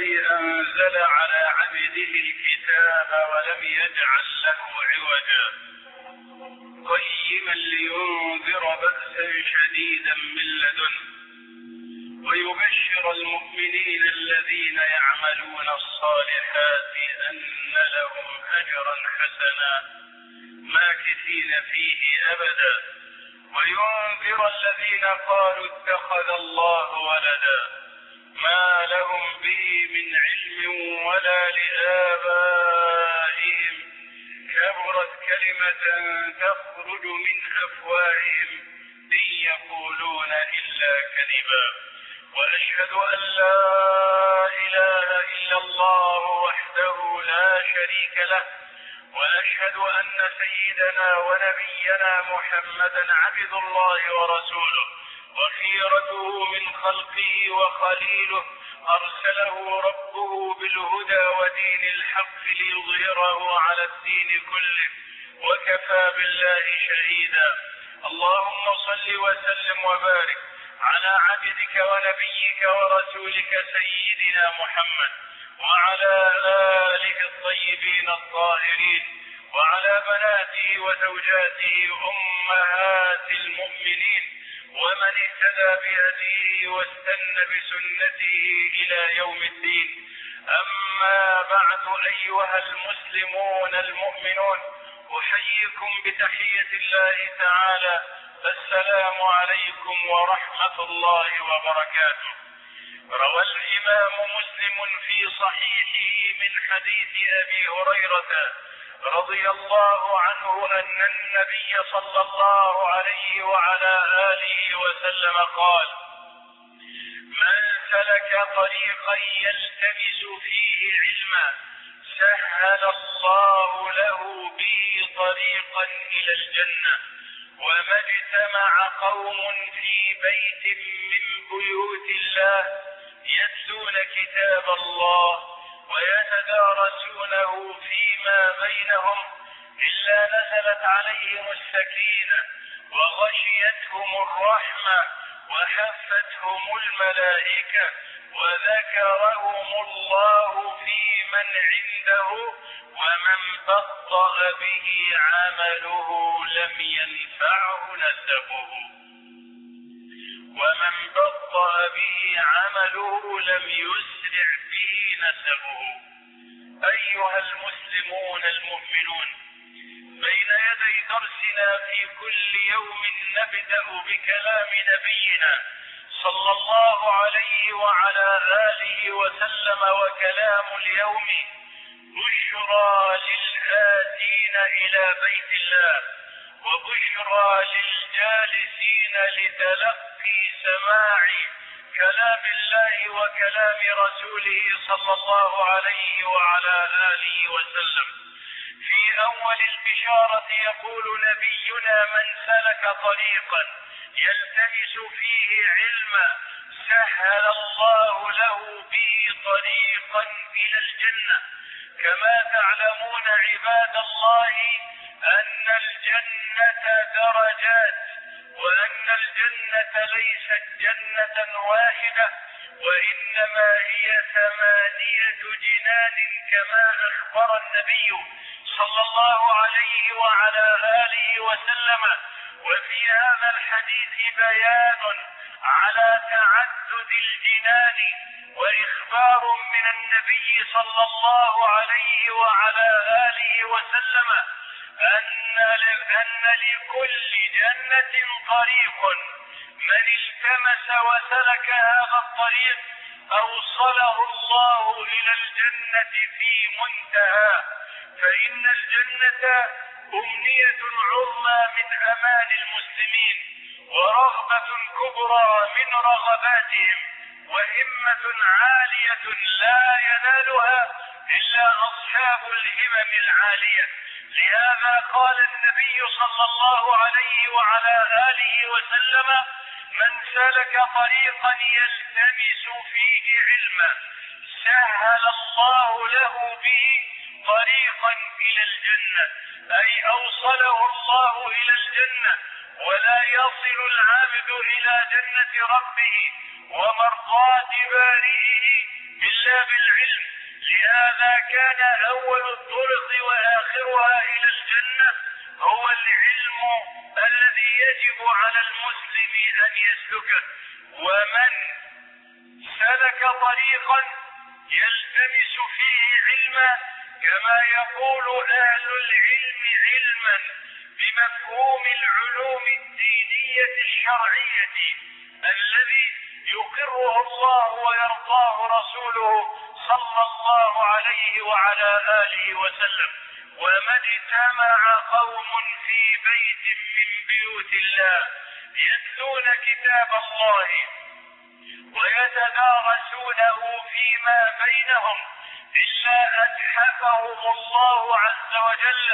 الذي أنزل على عبده الكتاب ولم يجعل له عوجا قيما لينذر بأسا شديدا من لدنه ويبشر المؤمنين الذين يعملون الصالحات أن لهم أجرا حسنا ماكثين فيه أبدا وينذر الذين قالوا اتخذ الله ولدا ما لهم به من علم ولا لآبائهم كبرت كلمة تخرج من أفواههم إن يقولون إلا كذبا وأشهد أن لا إله إلا الله وحده لا شريك له وأشهد أن سيدنا ونبينا محمدا عبد الله ورسوله وخيرته من خلقه وخليله أرسله ربه بالهدى ودين الحق ليظهره على الدين كله وكفى بالله شهيدا. اللهم صل وسلم وبارك على عبدك ونبيك ورسولك سيدنا محمد وعلى آله الطيبين الطاهرين وعلى بناته وزوجاته أمهات المؤمنين ومن اهتدى بهديه واستنى بسنته إلى يوم الدين. أما بعد أيها المسلمون المؤمنون أحييكم بتحية الله تعالى السلام عليكم ورحمة الله وبركاته. روى الإمام مسلم في صحيحه من حديث أبي هريرة رضي الله عنه أن النبي صلى الله عليه وعلى آله وسلم قال: من سلك طريقا يلتمس فيه علما سهل الله له به طريقا إلى الجنة. وما اجتمع قوم في بيت من بيوت الله يتلون كتاب الله ويتدارسونه فيما بينهم إلا نزلت عليهم السكينة وغشيتهم الرحمة وحفتهم الملائكة وذكرهم الله في من عنده ومن بطأ به عمله لم ينفعه نسبه لم يسرع به نسبه. أيها المسلمون المؤمنون، بين يدي درسنا في كل يوم نبدأ بكلام نبينا صلى الله عليه وعلى آله وسلم، وكلام اليوم بشرى للآتين إلى بيت الله وبشرى للجالسين لتلقي سماع كلام الله وكلام رسوله صلى الله عليه وعلى آله وسلم. في أول البشارة يقول نبينا: من سلك طريقا يلتمس فيه علما سهل الله له به طريقا إلى الجنة. كما تعلمون عباد الله أن الجنة درجات، وأن الجنة ليست جنة واحدة وإنما هي 8 جنان كما أخبر النبي صلى الله عليه وعلى آله وسلم. وفي هذا الحديث بيان على تعدد الجنان وإخبار من النبي صلى الله عليه وعلى آله وسلم أن لكل جنة طريق، من التمس وسلك هذا الطريق أوصله الله إلى الجنة في منتهى. فإن الجنة أمنية عظمى من أمان المسلمين، ورغبة كبرى من رغباتهم، وهمة عالية لا ينالها إلا أصحاب الهمم العالية. لهذا قال النبي صلى الله عليه وعلى آله وسلم: من سلك طريقا يلتمس فيه علما سهل الله له به طريقا إلى الجنة، أي أوصله الله إلى الجنة. ولا يصل العبد إلى جنة ربه ومرضاة بارئه إلا بالعلم لهذا كان أول الطرق وآخرها إلى الجنة هو العلم الذي يجب على المسلم أن يسلكه. ومن سلك طريقا يلتمس فيه علما، كما يقول أهل العلم علما بمفهوم العلوم الدينية الشرعية الذي يقره الله ويرضاه رسوله صلى الله عليه وعلى آله وسلم. وما اجتمع قوم في بيت من بيوت الله يتلون كتاب الله ويتدارسونه فيما بينهم إلا أتحفهم الله عز وجل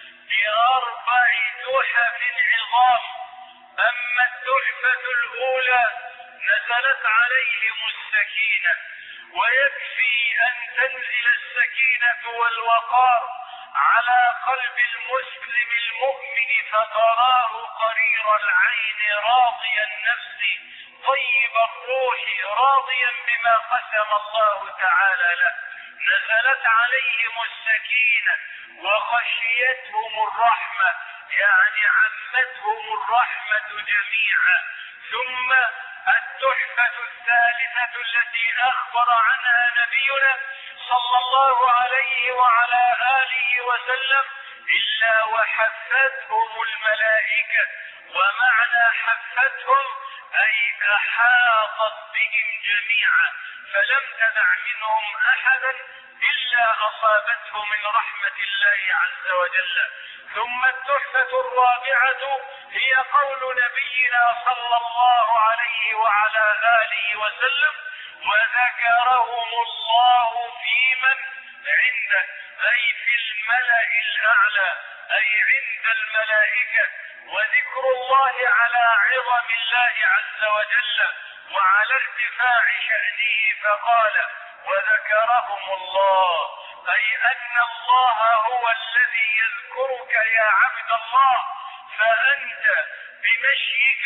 بأربع تحف عظام. أما التحفة الأولى نزلت عليهم السكينة، ويكفي أن تنزل السكينة والوقار على قلب المسلم المؤمن فتراه قرير العين راضي النفس طيب الروح راضيا بما قسم الله تعالى له. نزلت عليهم السكينة وخشيتهم الرحمة، يعني عمتهم الرحمة جميعا. ثم التحفة الثالثة التي أخبر عنها نبينا صلى الله عليه وعلى آله وسلم إلا وحفتهم الملائكة. ومعنى حفتهم أي أحاطت بهم جميعا، فلم تدع منهم أحدا إلا أصابته من رحمة الله عز وجل. ثم التحفة الرابعة هي قول نبينا صلى الله عليه وعلى آله وسلم وذكرهم الله في من عنده، أي في الملأ الأعلى، أي عند الملائكة. وذكر الله على عظم الله عز وجل وعلى ارتفاع شأنه، فقال وذكرهم الله، أي أن الله هو الذي يذكرك يا عبد الله. فأنت بمشيك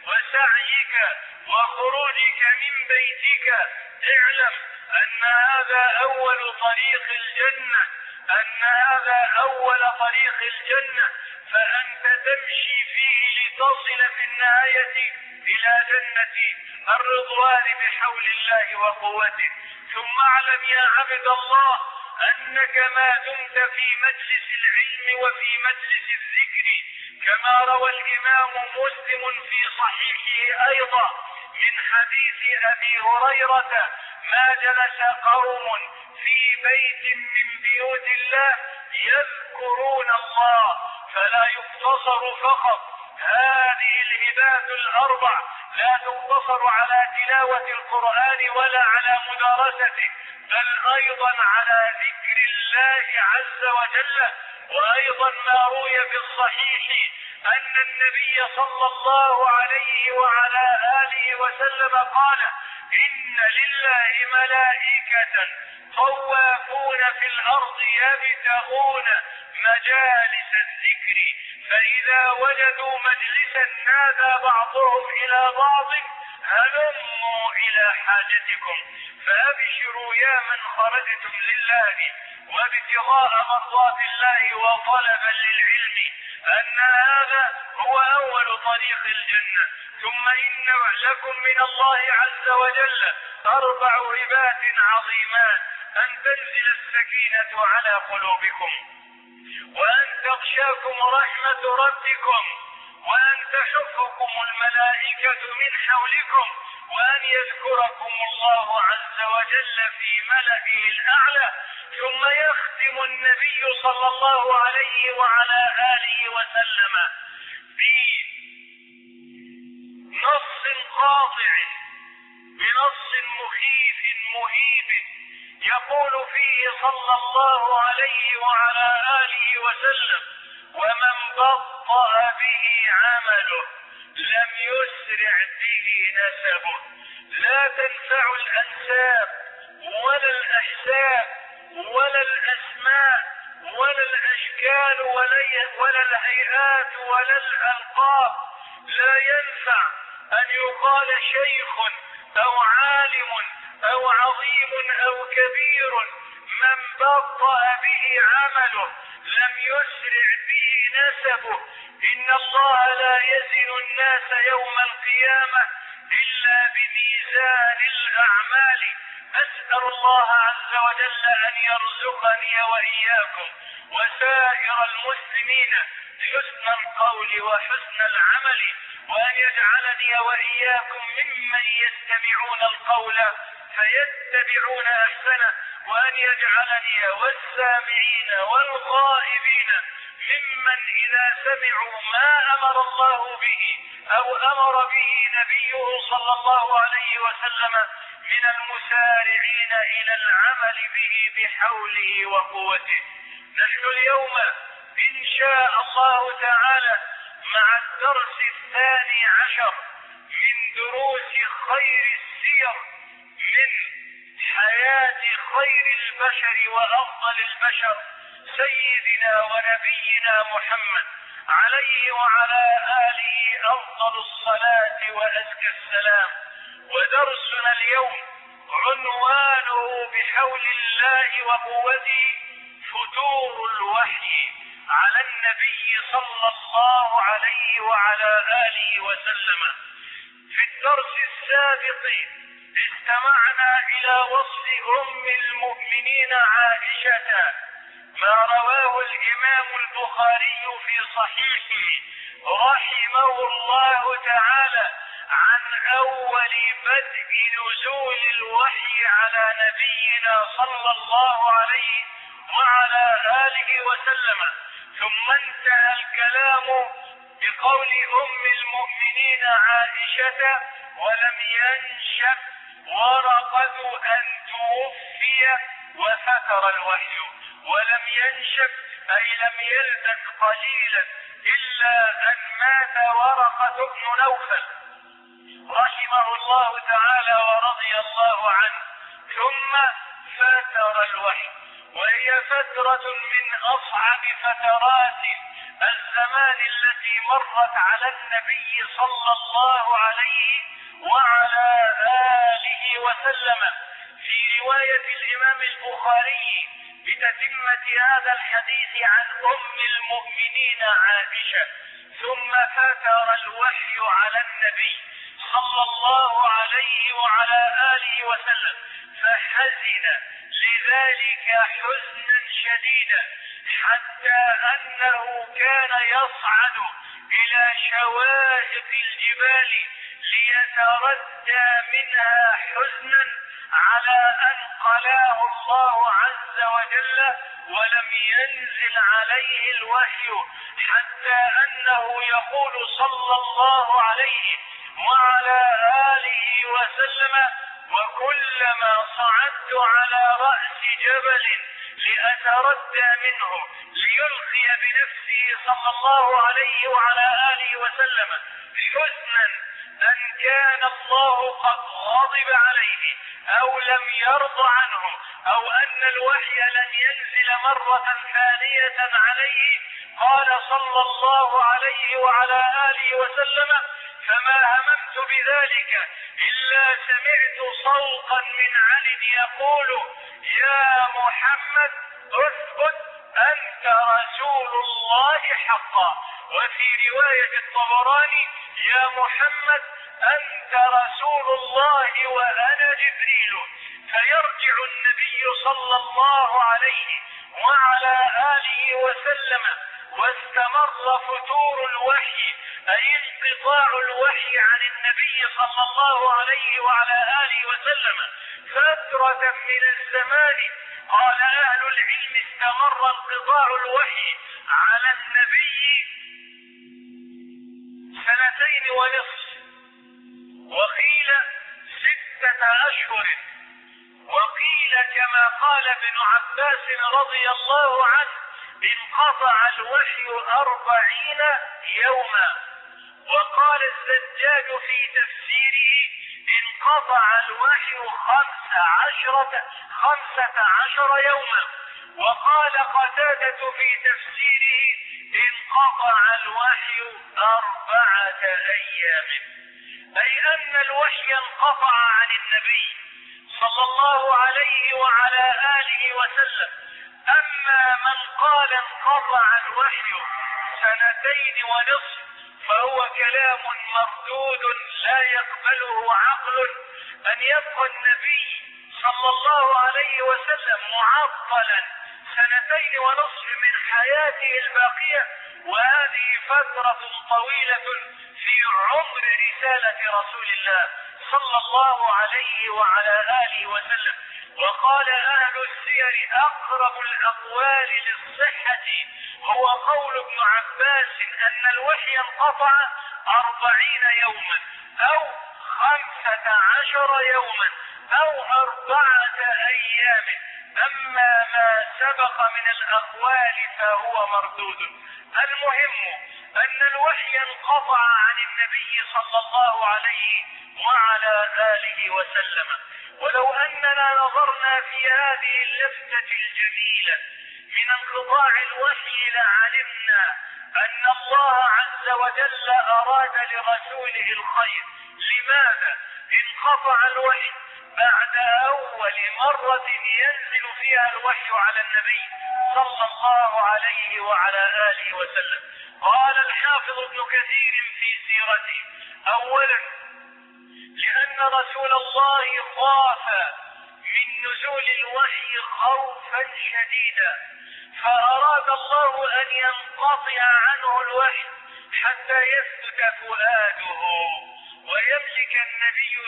وسعيك وخروجك من بيتك اعلم أن هذا أول طريق الجنة، أن هذا أول طريق الجنة، فأنت تمشي فيه لتصل في النهاية إلى جنة الرضوان بحول الله وقوته. ثم اعلم يا عبد الله أنك ما دمت في مجلس العلم وفي مجلس الذكر، كما روى الإمام مسلم في صحيحه أيضا من حديث أبي هريرة ما جلس قوم في بيت من بيوت الله يذكرون الله، فلا يقتصر فقط هذه الهبات الأربع، لا تقتصر على تلاوة القرآن ولا على مدارسته، بل أيضا على ذكر الله عز وجل. وأيضا ما روي في الصحيح أن النبي صلى الله عليه وعلى آله وسلم قال إن لله ملائكة طوافون في الأرض يبتغون مجالس الذكر، فإذا وجدوا مجلسا نادى بعضهم إلى بعض هلموا إلى حاجتكم، فأبشروا يا من خرجتم لله وابتغاء مرضات الله وطلبا للعلم أن هذا هو أول طريق الجنة. ثم إن لكم من الله عز وجل 4 هبات عظيمات: أن تنزل السكينة على قلوبكم، وأن تغشاكم رحمة ربكم، وأن تحفكم الملائكة من حولكم، وأن يذكركم الله عز وجل في ملئه الأعلى. ثم يختم النبي صلى الله عليه وعلى آله وسلم بنص قاطع، بنص مخيف مهيب، يقول فيه صلى الله عليه وعلى آله وسلم: ومن بطأ به عمله لم يسرع به نسبه. لا تنفع الأنساب ولا الأحساب ولا الأسماء ولا الأشكال ولا الهيئات ولا الألقاب. لا ينفع أن يقال شيخ أو عالم أو عظيم أو كبير من بطأ به عمله لم يسرع به نسبه. إن الله لا يزن الناس يوم القيامة إلا بميزان الأعمال. أسأل الله عز وجل أن يرزقني وإياكم وسائر المسلمين حسن القول وحسن العمل، وأن يجعلني وإياكم ممن يستمعون القول فيتبعون أحسنه، وأن يجعلني والسامعين والغائبين ممن إذا سمعوا ما أمر الله به أو أمر به نبيه صلى الله عليه وسلم من المسارعين إلى العمل به بحوله وقوته. نحن اليوم إن شاء الله تعالى مع الدرس 12 من دروس خير السير من حياة خير البشر وأفضل البشر سيدنا ونبينا محمد عليه وعلى آله أفضل الصلاة وأزكى السلام. ودرسنا اليوم عنوانه بحول الله وقوته فتور الوحي على النبي صلى الله عليه وعلى آله وسلم. في الدرس السابق استمعنا إلى وصف أم المؤمنين عائشة ما رواه الإمام البخاري في صحيحه رحمه الله تعالى عن أول بدء نزول الوحي على نبينا صلى الله عليه وعلى آله وسلم. ثم انتهى الكلام بقول أم المؤمنين عائشة ولم ينشب ورقة أن توفي وفتر الوحي. ولم ينشب أي لم يلبث قليلا إلا أن مات ورقة بن نوفل رحمه الله تعالى ورضي الله عنه، ثم فتر الوحي، وهي فترة من أصعب فترات الزمان التي مرت على النبي صلى الله عليه وعلى آله وسلم. في رواية الإمام البخاري بتتمة هذا الحديث عن أم المؤمنين عائشة ثم فتر الوحي على النبي صلى الله عليه وعلى آله وسلم فحزن لذلك حزنا شديدا حتى أنه كان يصعد إلى شواهق الجبال ليتردى منها حزنا على أن قلاه الله عز وجل ولم ينزل عليه الوحي، حتى أنه يقول صلى الله عليه وعلى آله وسلم: وكلما صعدت على رأس جبل لأتردى منه ليلقي بنفسه صلى الله عليه وعلى آله وسلم حزنا أن كان الله قد غضب عليه أو لم يرض عنه أو أن الوحي لن ينزل مرة ثانية عليه، قال صلى الله عليه وعلى آله وسلم: فما هممت بذلك إلا سمعت صوتا من علي يقول: يا محمد اثبت أنت رسول الله حقا. وفي رواية الطبراني: يا محمد أنت رسول الله وأنا جبريل. فيرجع النبي صلى الله عليه وعلى آله وسلم واستمر فتور الوحي أي انقطاع الوحي عن النبي صلى الله عليه وعلى آله وسلم فترة من الزمان. قال أهل العلم: استمر انقطاع الوحي على النبي 2.5 سنين، وقيل 6 أشهر، وقيل كما قال ابن عباس رضي الله عنه: انقطع الوحي 40 يوما. وقال الزجاج في تفسيره: انقطع الوحي 15 يوما. وقال قتادة في تفسيره: انقطع الوحي 4 أيام، أي أن الوحي انقطع عن النبي صلى الله عليه وعلى آله وسلم: أما من قال انقطع الوحي 2.5 فهو كلام مردود لا يقبله عقل. أن يبقى النبي صلى الله عليه وسلم معطلا 2.5 من حياته الباقية، وهذه فترة طويلة في عمر رسالة رسول الله صلى الله عليه وعلى آله وسلم. وقال أهل السير: أقرب الأقوال للصحة هو قول ابن عباس أن الوحي انقطع 40 يوما أو 15 يوما أو 4 أيام. أما ما سبق من الأقوال فهو مردود. المهم أن الوحي انقطع عن النبي صلى الله عليه وعلى آله وسلم. ولو أننا نظرنا في هذه اللفتة الجميلة من انقطاع الوحي لعلمنا أن الله عز وجل أراد لرسوله الخير. لماذا انقطع الوحي بعد أول مرة ينزل فيها الوحي على النبي صلى الله عليه وعلى آله وسلم؟ قال الحافظ ابن كثير في سيرته: أولا، لأن رسول الله خاف من نزول الوحي خوفا شديدا، فأراد الله أن ينقطع عنه الوحي حتى يثبت فؤاده ويملك النبي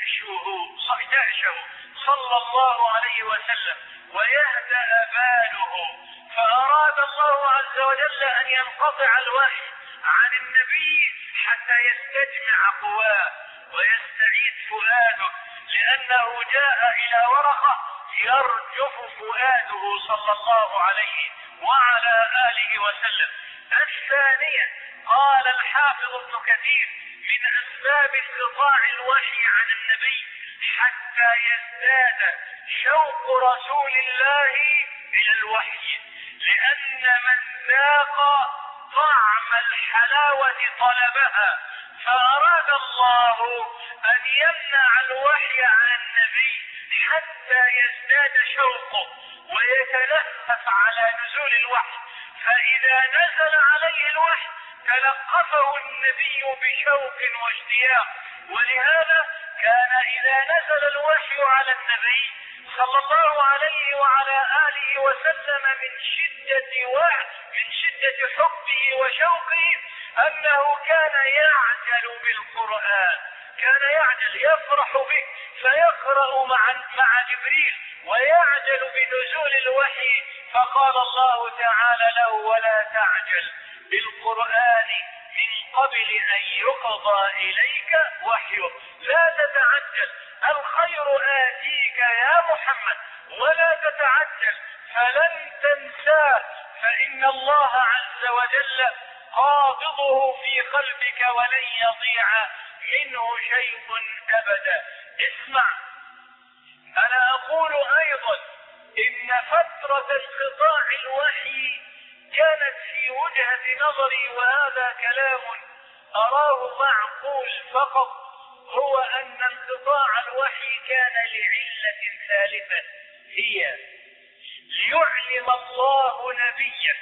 جأشه صلى الله عليه وسلم ويهدأ باله. فأراد الله عز وجل أن ينقطع الوحي عن النبي حتى يستجمع قواه ويستعيد فؤاده، لأنه جاء إلى ورقة يرجف فؤاده صلى الله عليه وعلى آله وسلم. الثانية، قال الحافظ ابن كثير: من أسباب انقطاع الوحي عن النبي حتى يزداد شوق رسول الله إلى الوحي، لأن من ذاق طعم الحلاوة طلبها، فأراد الله أن يمنع الوحي عن النبي حتى يزداد شوقه ويتلهف على نزول الوحي. فإذا نزل عليه الوحي تلقفه النبي بشوق واشتياق. ولهذا كان إذا نزل الوحي على النبي صلى الله عليه وعلى آله وسلم من شدة حبه وشوقه أنه كان يعجل بالقرآن، كان يعجل يفرح به فيقرأ مع جبريل ويعجل بنزول الوحي. فقال الله تعالى له: ولا تعجل بالقرآن من قبل أن يقضى إليك وحيه. لا تتعجل، الخير آتيك يا محمد، ولا تتعجل فلن تنساه، فإن الله عز وجل قابضه في قلبك ولن يضيع منه شيء أبدا. اسمع، أنا أقول أيضا إن فترة انقطاع الوحي كانت في وجهة نظري، وهذا كلام أراه معقول فقط، هو أن انقطاع الوحي كان لعلة ثالثة، هي ليعلم الله نبيه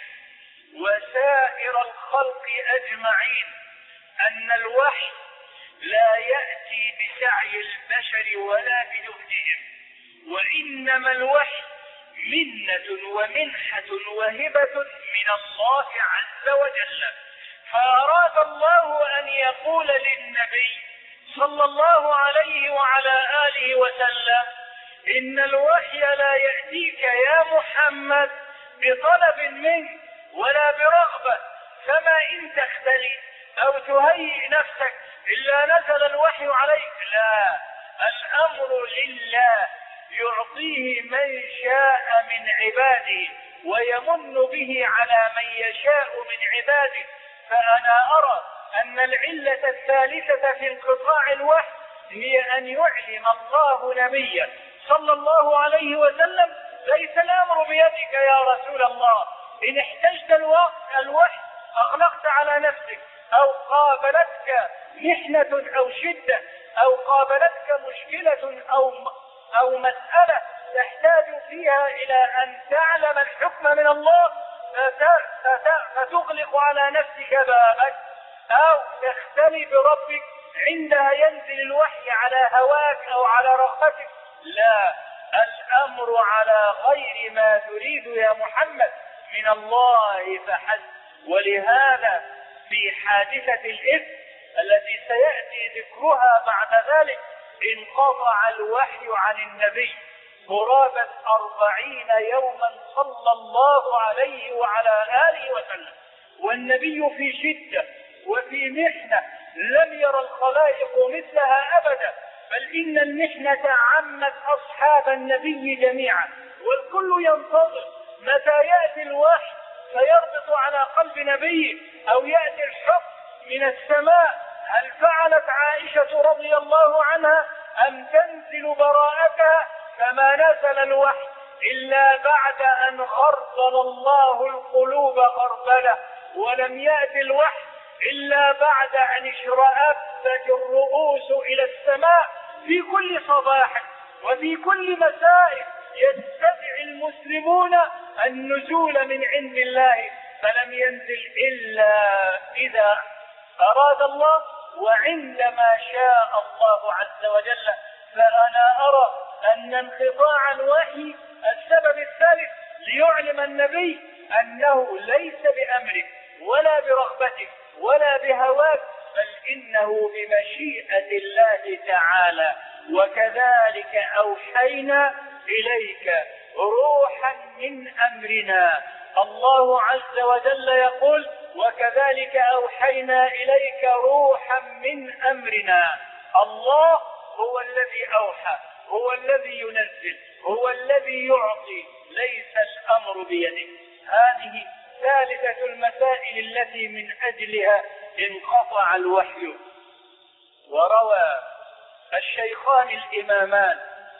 وسائر الخلق أجمعين أن الوحي لا يأتي بسعي البشر ولا بجهدهم، وإنما الوحي منة ومنحة وهبة من الله عز وجل. فأراد الله أن يقول للنبي صلى الله عليه وعلى آله وسلم: إن الوحي لا يأتيك يا محمد بطلب منك ولا برغبة، فما إن تختلي أو تهيئ نفسك إلا نزل الوحي عليك. لا، الأمر لله يعطيه من شاء من عباده ويمن به على من يشاء من عباده. فأنا أرى أن العلة الثالثة في انقطاع الوحي هي أن يعلم الله نبيه صلى الله عليه وسلم: ليس الأمر بيدك يا رسول الله، إن احتجت الوحي أغلقت على نفسك، أو قابلتك محنة أو شدة، أو قابلتك مشكلة أو مسألة تحتاج فيها إلى أن تعلم الحكم من الله فتغلق على نفسك بابك أو تختلي بربك عندها ينزل الوحي على هواك أو على رغبتك. لا، الأمر على غير ما تريد يا محمد من الله فحسب. ولهذا في حادثة الإفك التي سيأتي ذكرها بعد ذلك انقطع الوحي عن النبي قرابة 40 يوما صلى الله عليه وعلى آله وسلم، والنبي في شدة وفي محنة لم يرى الخلائق مثلها أبدا، بل إن المحنة عمت أصحاب النبي جميعا، والكل ينتظر متى يأتي الوحي فيربط على قلب نبيه أو يأتي الحكم من السماء. هل فعلت عائشة رضي الله عنها أم تنزل براءتها؟ فما نزل الوحي إلا بعد أن خربل الله القلوب خربلة، ولم يأتي الوحي إلا بعد أن اشرأبت الرؤوس إلى السماء في كل صباح وفي كل مساء يستدعي المسلمون النزول من عند الله، فلم ينزل إلا إذا أراد الله وعندما شاء الله عز وجل. فأنا أرى أن انقطاع الوحي السبب الثالث ليعلم النبي أنه ليس بأمرك ولا برغبتك ولا بهواك، بل إنه بمشيئة الله تعالى. وكذلك أوحينا إليك روحا من أمرنا. الله عز وجل يقول: وكذلك أوحينا إليك روحا من أمرنا. الله هو الذي أوحى، هو الذي ينزل، هو الذي يعطي، ليس الأمر بيده. هذه ثالثة المسائل التي من أجلها انقطع الوحي. وروى الشيخان الإمامان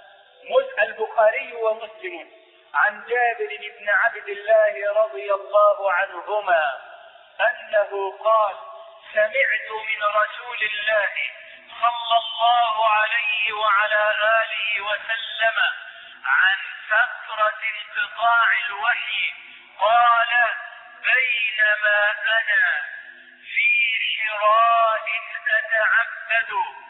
البخاري ومسلم عن جابر بن عبد الله رضي الله عنهما أنه قال: سمعت من رسول الله صلى الله عليه وعلى آله وسلم عن فترة انقطاع الوحي قال: بينما أنا في حراء أتعبد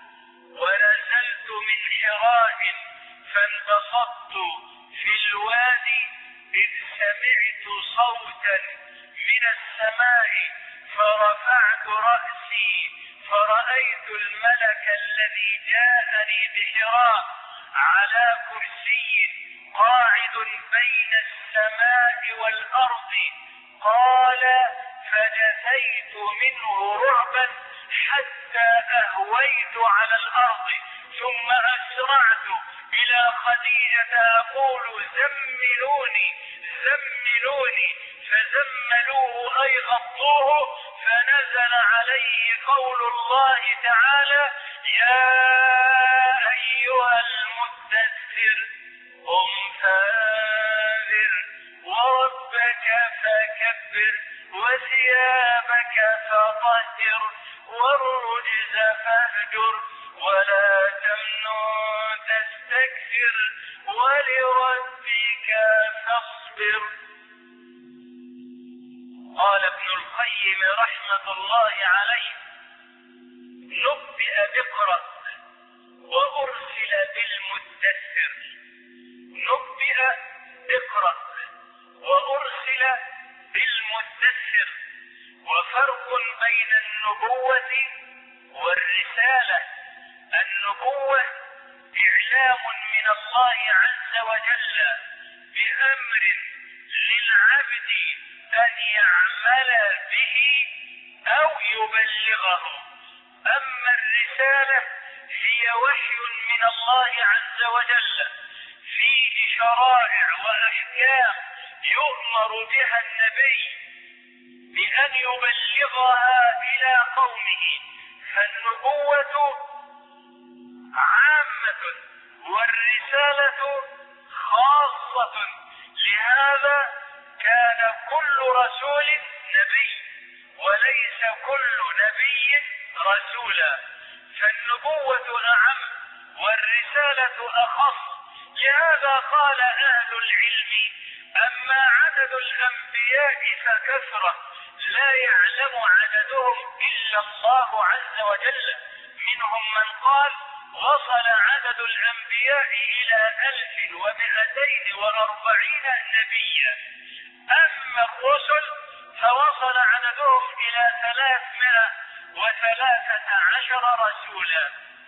ونزلت من حراء فانبسطت في الوادي إذ سمعت صوتا من السماء فرفعت رأسي فرأيت الملك الذي جاءني بحراء على كرسي قاعد بين السماء والأرض. قال: فجثيت منه رعبا حتى أهويت على الأرض، ثم أسرعت إلى خديجة أقول: زملوني زملوني، فزملوه أي غطوه، فنزل عليه قول الله تعالى: يا أيها المدثر قم فانذر وربك فكبر وثيابك فطهر والرجز فاهجر ولا تمنن تستكثر ولربك فاصبر. قال ابن القيم رحمة الله عليه: نبئ بقرأ وأرسل بالمدثر. نبئ بقرأ وأرسل بالمدثر. وفرق بين النبوة والرسالة: النبوة إعلام من الله عز وجل بأمر للعبد أن يعمل به أو يبلغه. أما الرسالة هي وحي من الله عز وجل فيه شرائع وأحكام يؤمر بها النبي بأن يبلغها إلى قومه. فالنبوة عامة والرسالة خاصة، لهذا كان كل رسول نبي وليس كل نبي رسولا. فالنبوة أعم والرسالة أخص، لهذا قال أهل العلم: أما عدد الأنبياء فكثرة لا يعلم عددهم إلا الله عز وجل. منهم من قال: وصل عدد الأنبياء إلى 1240 نبيا. أما الرسل فوصل عددهم إلى 313 رسولا.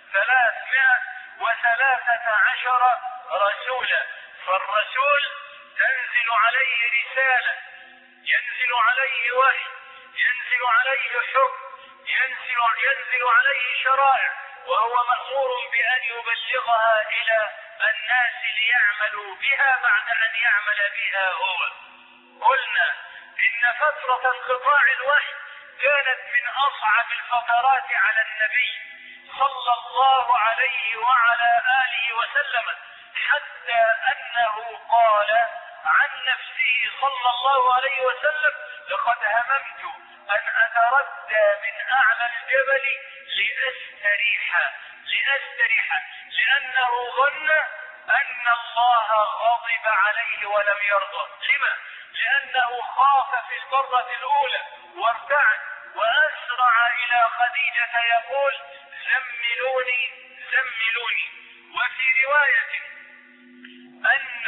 313 رسولا. فالرسول تنزل عليه رسالة، ينزل عليه وحي، ينزل عليه حكم، ينزل عليه شرائع، وهو مأمور بأن يبلغها إلى الناس ليعملوا بها بعد أن يعمل بها هو. قلنا إن فترة انقطاع الوحي كانت من أصعب الفترات على النبي صلى الله عليه وعلى آله وسلم، حتى أنه قال عن نفسه صلى الله عليه وسلم: لقد هممت أن أتردى من أعلى الجبل لأستريح، لأنه ظن أن الله غضب عليه ولم يرضى. لما؟ لأنه خاف في المرة الأولى وارتعد وأسرع إلى خديجة يقول: زملوني زملوني. وفي رواية أن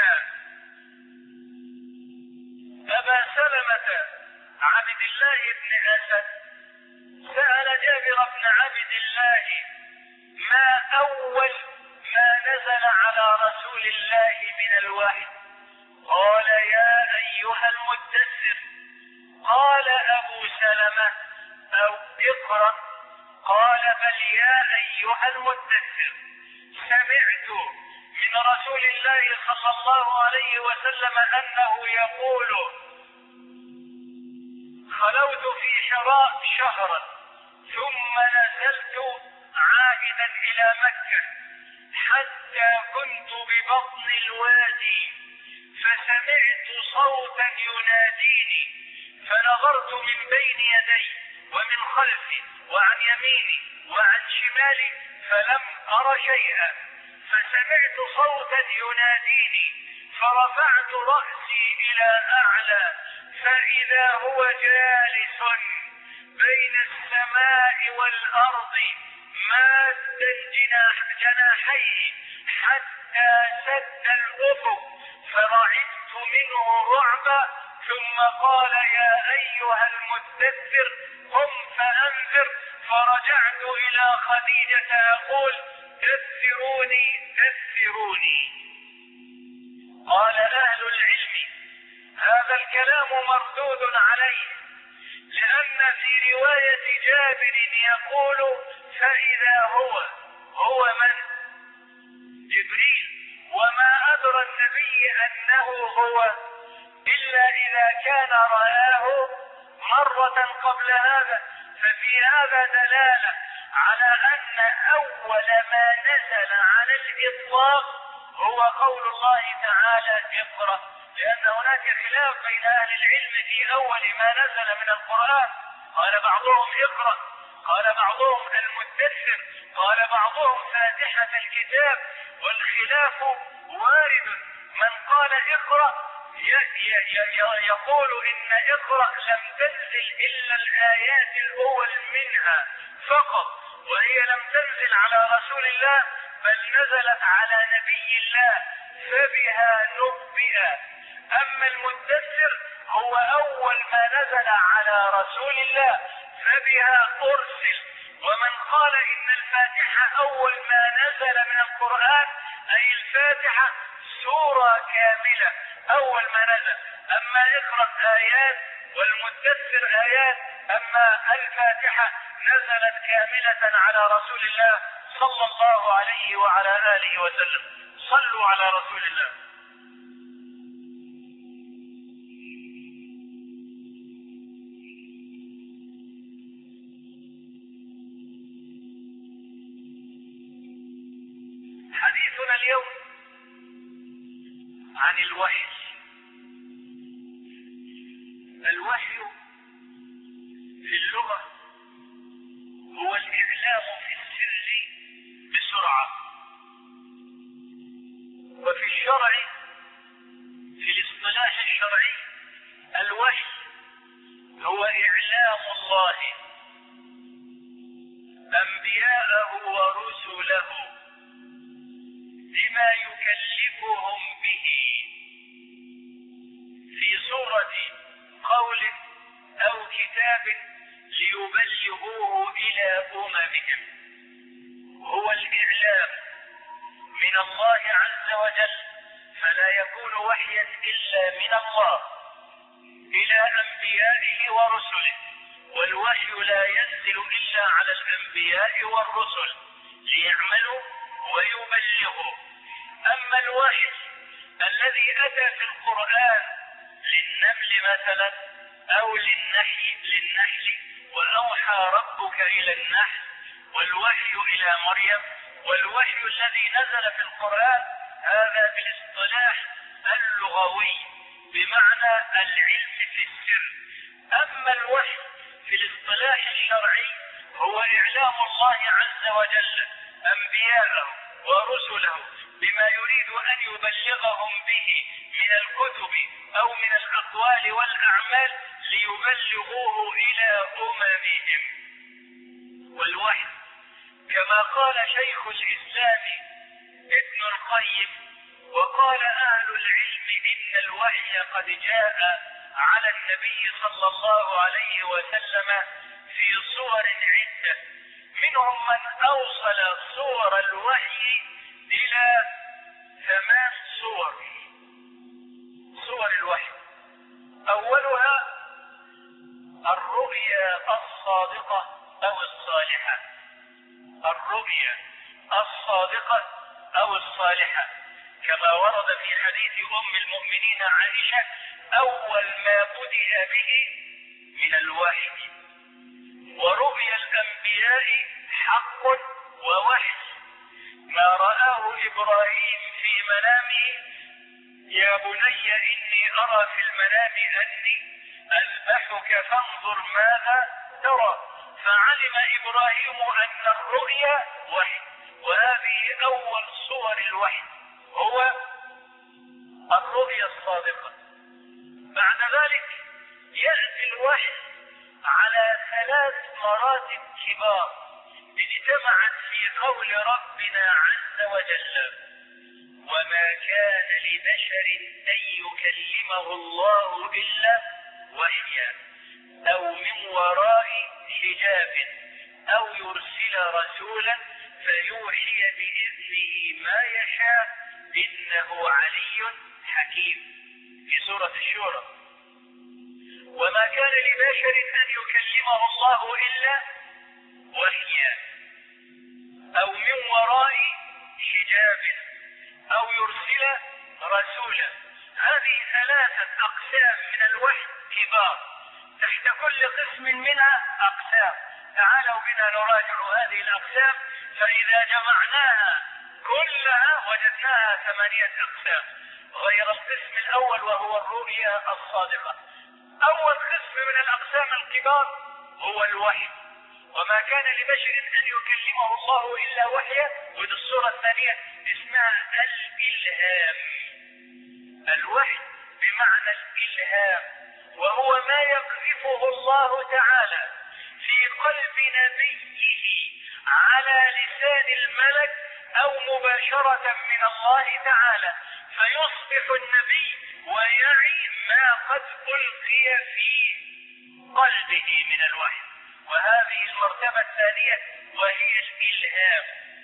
أبا سلمة عبد الله بن أسد سأل جابر بن عبد الله: ما أول ما نزل على رسول الله من الوحي؟ قال: يا أيها المدثر. قال أبو سلمة: أو اقرأ. قال: بل يا أيها المدثر. سمعت من رسول الله صلى الله عليه وسلم أنه يقول: خلوت في حراء شهرا ثم نزلت عائدا إلى مكة حتى كنت ببطن الوادي، فسمعت صوتا يناديني، فنظرت من بين يدي ومن خلفي وعن يميني وعن شمالي فلم أر شيئا، فسمعت صوتا يناديني، فرفعت رأسي إلى أعلى فإذا هو جالس بين السماء والأرض مادا جناحيه حتى سد الأفق، فرعبت منه رعبا، ثم قال: يا أيها المدثر قم فأنذر. فرجعت إلى خديجة أقول: دثروني دثروني. قال أهل العلم: هذا الكلام مردود عليه، لأن في رواية جابر يقول: فإذا هو من؟ جبريل. وما أدرى النبي أنه هو إلا إذا كان رآه مرة قبل هذا. ففي هذا دلالة على أن أول ما نزل على الإطلاق هو قول الله تعالى: اقرأ. لأن هناك خلاف بين أهل العلم في أول ما نزل من القرآن. قال بعضهم اقرأ، قال بعضهم المدثر، قال بعضهم فاتحة الكتاب، والخلاف وارد. من قال اقرأ يقول إن اقرأ لم تنزل إلا الآيات الأول منها فقط، وهي لم تنزل على رسول الله بل نزلت على نبي الله فبها نبئ. أما المدثر هو أول ما نزل على رسول الله فبها أرسل. ومن قال إن الفاتحة أول ما نزل من القرآن أي الفاتحة سورة كاملة أول ما نزل. أما اقرأ آيات والمدثر آيات، أما الفاتحة نزلت كاملة على رسول الله صلى الله عليه وعلى آله وسلم. صلوا على رسول الله. حديثنا اليوم عن الوحي. الوحي في اللغة هو الإعلام في السر بسرعة، وفي الاصطلاح الشرعي الوحي هو إعلام الله أنبياءه ورسله بما يكلفهم به في صورة قول أو كتاب ليبلغوه إلى أممهم. هو الإعلام من الله عز وجل، فلا يكون وحيا إلا من الله إلى أنبيائه ورسله، والوحي لا ينزل إلا على الأنبياء والرسل ليعملوا ويبلغوا. أما الوحي الذي أتى في القرآن للنمل مثلا أو للنحل وأوحى ربك إلى النحل، والوحي إلى مريم، والوحي الذي نزل في القرآن هذا بالاصطلاح اللغوي بمعنى العلم في السر. أما الوحي في الاصطلاح الشرعي هو إعلام الله عز وجل أنبياءه ورسله بما يريد أن يبلغهم به من الكتب أو من الأقوال والأعمال ليبلغوه إلى أممهم. والوحي كما قال شيخ الإسلام ابن القيم وقال أهل العلم إن الوحي قد جاء على النبي صلى الله عليه وسلم في صور عدة، منهم من أوصل صور الوحي إلى 8 صور الوحي. أولها الرؤيا الصادقة أو الصالحة. الرؤيا الصادقة أو الصالحة كما ورد في حديث أم المؤمنين عائشة: أول ما بدأ به من الوحي. ورؤيا الأنبياء حق ووحي، ما رآه إبراهيم في منامه: يا بني إني أرى في المنام أني أذبحك فانظر ماذا ترى. فعلم إبراهيم أن الرؤيا وحي، وهذه أول صور الوحي هو الرؤيا الصادقة. بعد ذلك يأتي الوحي على 3 مراتب كبار اجتمعت في قول ربنا عز وجل: وما كان لبشر أن يكلمه الله إلا وحيا أو من وراء حجاب أو يرسل رسولا فيوحي بإذنه ما يشاء إنه علي حكيم في سورة الشورى. وما كان لبشر أن يكلمه الله إلا وحيا أو من وراء حجاب أو يرسل رسولا. هذه 3 أقسام من الوحي كبار، تحت كل قسم منها أقسام. تعالوا بنا نراجع هذه الأقسام، فإذا جمعناها كلها وجدناها 8 أقسام غير القسم الأول وهو الرؤيا الصادقة. أول قسم من الأقسام الكبار هو الوحي. وما كان لبشر أن يكلمه الله إلا وحيا، ودي الصورة الثانية اسمها الإلهام. الوحي بمعنى الإلهام، وهو ما يقذفه الله تعالى في قلب نبيه على لسان الملك أو مباشرة من الله تعالى، فيصبح النبي ويعي ما قد ألقي في قلبه من الوحي. وهذه المرتبة الثانية وهي الإلهام.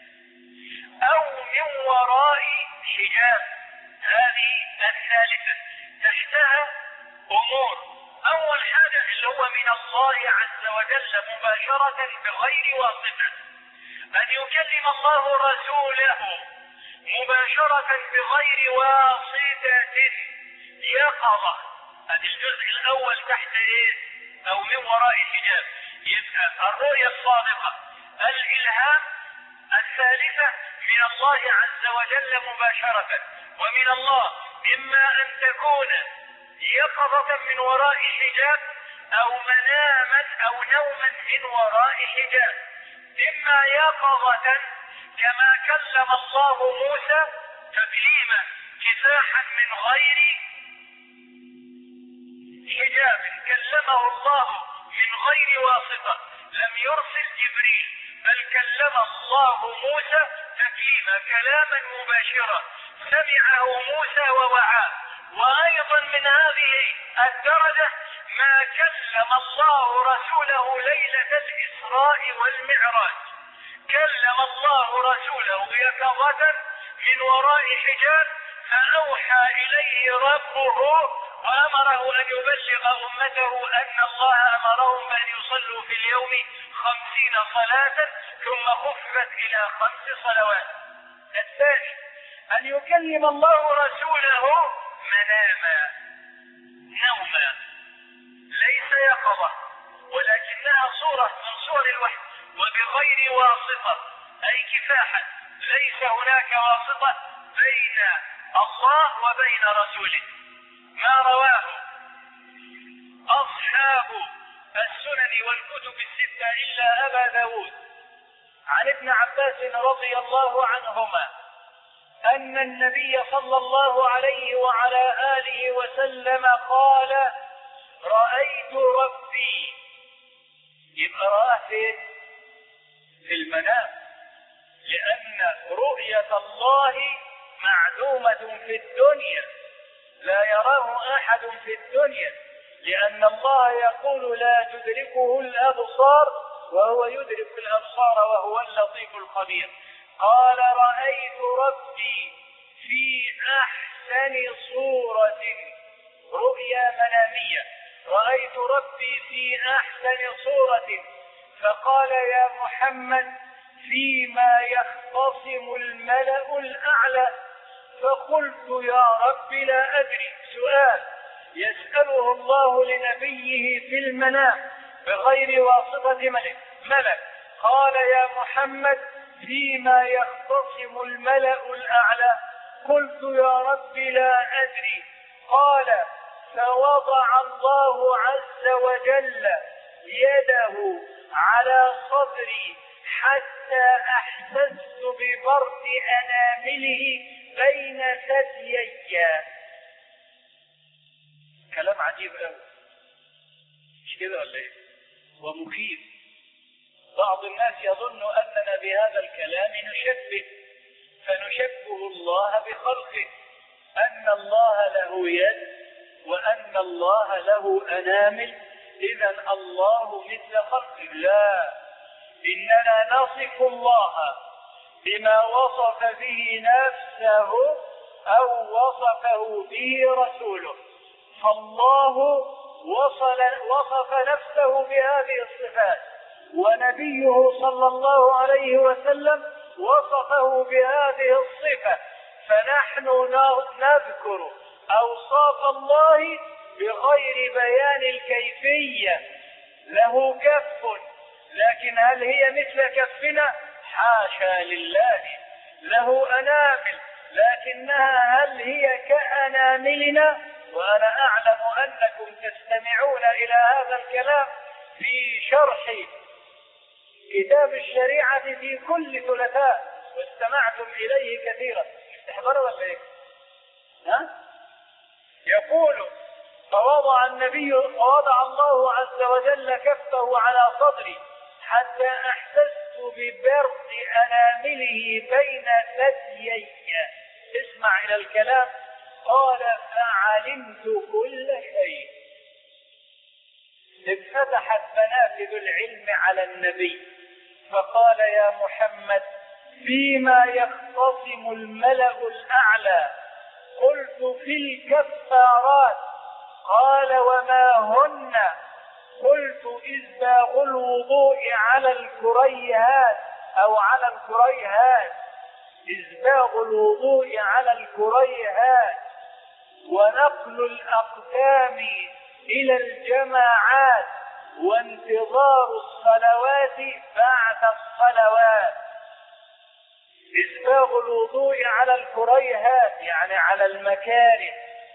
أو من وراء حجاب، هذه الثالثة، تحتها أمور. أول حاجة اللي هو من الله عز وجل مباشرة بغير واسطة، أن يكلم الله رسوله مباشرة بغير واسطة يقظة. هذا الجزء الأول تحت إيه؟ أو من وراء حجاب. يبقى الرؤيا الصادقة، الإلهام. الثالثة من الله عز وجل مباشرة، ومن الله إما أن تكون يقظة من وراء حجاب أو مناما أو نوما من وراء حجاب. إما يقظة كما كلم الله موسى تكليما كفاحا من غير جبريل، بل كلم الله موسى تكليما، كلاما مباشرا سمعه موسى ووعاه. وايضا من هذه الدرجة ما كلم الله رسوله ليلة الإسراء والمعراج، كلم الله رسوله يقظة من وراء حجاب، فأوحى إليه ربه وأمره أن يبلغ أمته أن الله أمرهم بأن يصلوا في اليوم 50 صلاة ثم خفت إلى 5 صلوات. الثاني أن يكلم الله رسوله مناما، نوما، ليس يقظة، ولكنها صورة من صور الوحي وبغير واسطة، أي كفاحا، ليس هناك واسطة بين الله وبين رسوله. ما رواه أصحاب السنن والكتب الستة إلا أبا داود عن ابن عباس رضي الله عنهما أن النبي صلى الله عليه وعلى آله وسلم قال: رأيت ربي. يبقى رآه في المنام، لأن رؤية الله معدومة في الدنيا، لا يراه أحد في الدنيا، لأن الله يقول: لا تدركه الأبصار وهو يدرك الأبصار وهو اللطيف الخبير. قال: رأيت ربي في أحسن صورة، رؤيا منامية، رأيت ربي في أحسن صورة. فقال: يا محمد فيما يختصم الملأ الأعلى؟ فقلت: يا رب لا أدري. سؤال يسأله الله لنبيه في المنام بغير واسطة ملك. قال: يا محمد فيما يختصم الملأ الأعلى؟ قلت: يا رب لا أدري. قال: فوضع الله عز وجل يده على صدري حتى أحسست ببرد أنامله بين ثديي. كلام عجيب قوي، مش كده ولا ايه؟ ومخيف. بعض الناس يظن أننا بهذا الكلام فنشبه الله بخلقه، أن الله له يد وأن الله له أنامل، إذا الله مثل خلقه. لا، إننا نصف الله بما وصف به نفسه أو وصفه به رسوله. فالله وصف نفسه بهذه الصفات، ونبيه صلى الله عليه وسلم وصفه بهذه الصفة، فنحن نذكر أوصاف الله بغير بيان الكيفية. له كف، لكن هل هي مثل كفنا؟ حاشا لله. له أنامل، لكنها هل هي كأناملنا؟ وأنا أعلم أنكم تستمعون إلى هذا الكلام في شرح كتاب الشريعة في كل ثلاثاء، واستمعتم إليه كثيرا. تحضروا ولا إيه؟ يقول: فوضع الله عز وجل كفه على صدري حتى أحسست ببرد أنامله بين ثديي. اسمع إلى الكلام. قال: فعلمت كل شيء. انفتحت منافذ العلم على النبي، فقال: يا محمد فيما يختصم الملأ الأعلى؟ قلت: في الكفارات. قال: وما هن؟ قلت: إسباغ الوضوء على الكريهات أو على الكريهات، إسباغ الوضوء على الكريهات، ونقل الأقدام إلى الجماعات، وانتظار الصلوات بعد الصلوات. إسباغ الوضوء على الكريهات يعني على المكاره،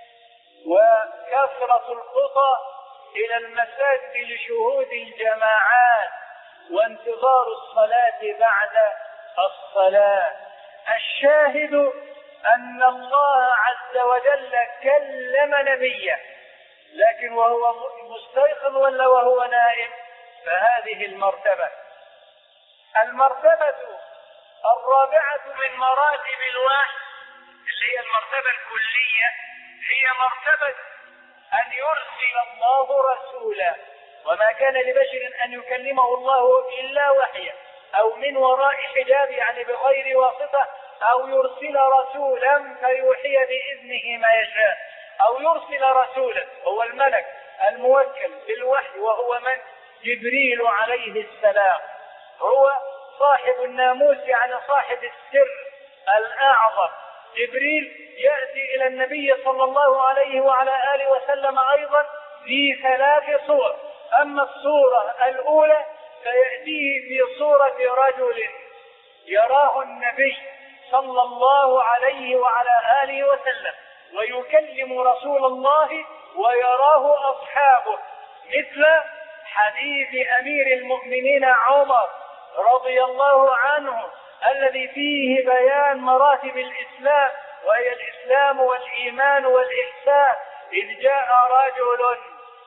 وكثرة الخطى إلى المساجد لشهود الجماعات، وانتظار الصلاة بعد الصلاة. الشاهد أن الله عز وجل كلم نبيه، لكن وهو مستيقظ ولا وهو نائم؟ فهذه المرتبة. المرتبة الرابعة من مراتب الوحي اللي هي المرتبة الكلية هي مرتبة أن يرسل الله رسولا، وما كان لبشر أن يكلمه الله إلا وحيا أو من وراء حجاب، يعني بغير واسطة، أو يرسل رسولا فيوحي بإذنه ما يشاء، أو يرسل رسولا هو الملك الموكل بالوحي وهو من؟ جبريل عليه السلام، هو صاحب الناموس يعني صاحب السر الأعظم. جبريل يأتي إلى النبي صلى الله عليه وعلى آله وسلم أيضا في 3 صور. أما الصورة الأولى فيأتيه في صورة رجل يراه النبي صلى الله عليه وعلى آله وسلم ويكلم رسول الله ويراه أصحابه، مثل حديث أمير المؤمنين عمر رضي الله عنه الذي فيه بيان مراتب الإسلام، وهي الإسلام والإيمان والإحسان. إذ جاء رجل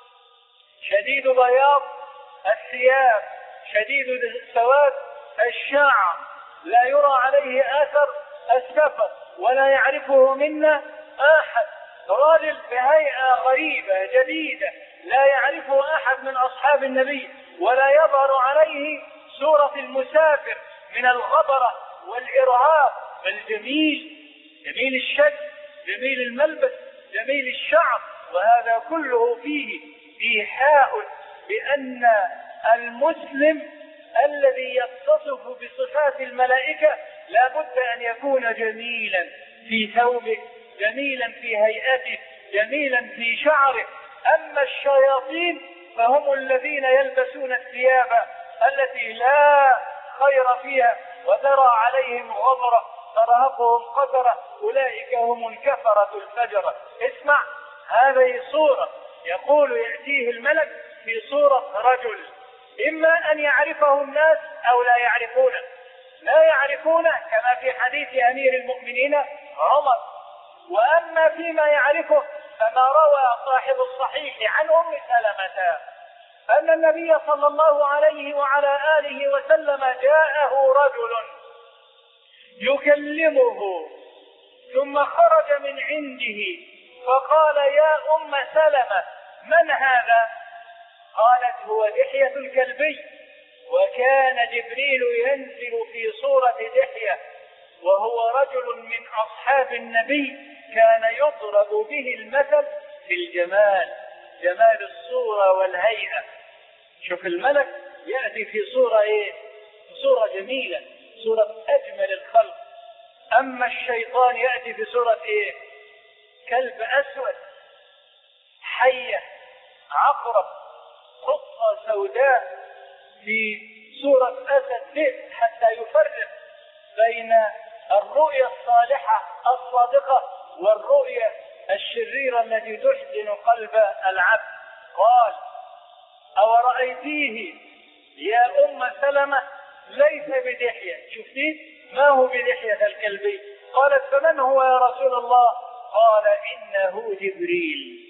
شديد بياض الثياب شديد سواد الشعر لا يرى عليه أثر السفر ولا يعرفه منا أحد، رجل بهيئة غريبة جديدة لا يعرفه أحد من أصحاب النبي، ولا يظهر عليه صورة المسافر من الغبرة والإرهاب، بل جميل الشكل، جميل الملبس، جميل الشعر، وهذا كله فيه إيحاء بأن المسلم الذي يتصف بصفات الملائكة لا بد أن يكون جميلا في ثوبه، جميلا في هيئته، جميلا في شعره. أما الشياطين فهم الذين يلبسون الثياب التي لا خير فيها وترى عليهم غبرة ترهقهم قترة، أولئك هم الكفرة الفجرة. اسمع هذه صورة، يقول يأتيه الملك في صورة رجل، إما أن يعرفه الناس أو لا يعرفونه، لا يعرفونه كما في حديث أمير المؤمنين عمر. وأما فيما يعرفه فما روى صاحب الصحيح عن أم سلمة أن النبي صلى الله عليه وعلى آله وسلم جاءه رجل يكلمه ثم خرج من عنده فقال يا أم سلمة من هذا؟ قالت هو دحية الكلبي، وكان جبريل ينزل في صورة دحية، وهو رجل من أصحاب النبي كان يضرب به المثل في الجمال، جمال الصورة والهيئة. شوف الملك يأتي في صورة ايه؟ صورة جميلة، صورة أجمل الخلق. أما الشيطان يأتي في صورة ايه؟ كلب أسود، حية، عقرب، قطة سوداء، في صورة أسد ذئب، حتى يفرق بين الرؤية الصالحة الصادقة والرؤية الشريرة التي تحزن قلب العبد. قال أورأيتيه يا أم سلمة ليس بدحية، شفتيه ما هو بدحية الكلبي. قالت فمن هو يا رسول الله؟ قال إنه جبريل.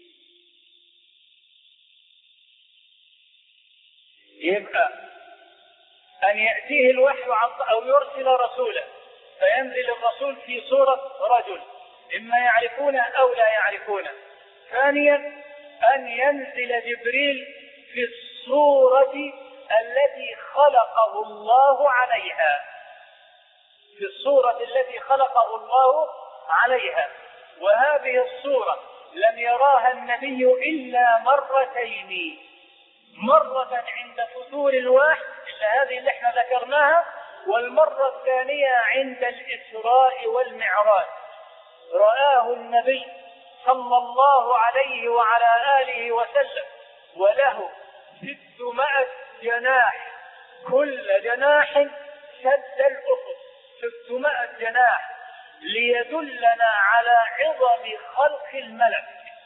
يبقى أن يأتيه الوحي أو يرسل رسولا فينزل الرسول في صورة رجل، إما يعرفونه أو لا يعرفونه. ثانيا أن ينزل جبريل في الصورة التي خلقه الله عليها، في الصورة التي خلقه الله عليها. وهذه الصورة لم يراها النبي إلا مرتين، مرة عند فتور الوحي إلا هذه اللي احنا ذكرناها، والمرة الثانية عند الإسراء والمعراج. رآه النبي صلى الله عليه وعلى آله وسلم وله 600 جناح، كل جناح سد الأفق، 600 جناح، ليدلنا على عظم خلق الملك.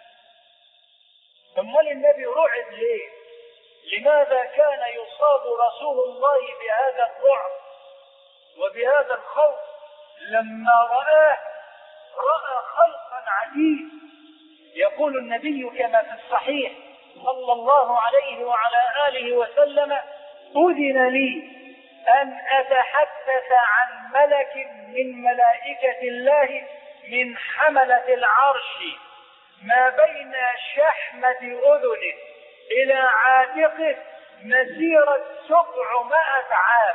ثم النبي رعب ليه؟ لماذا كان يصاب رسول الله بهذا الرعب وبهذا الخوف لما رأى خلقا عجيب؟ يقول النبي كما في الصحيح صلى الله عليه وعلى آله وسلم أذن لي أن أتحدث عن ملك من ملائكة الله من حملة العرش ما بين شحمة أذنه إلى عاتقه مسيرة 700 عام.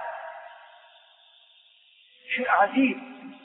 شيء عجيب.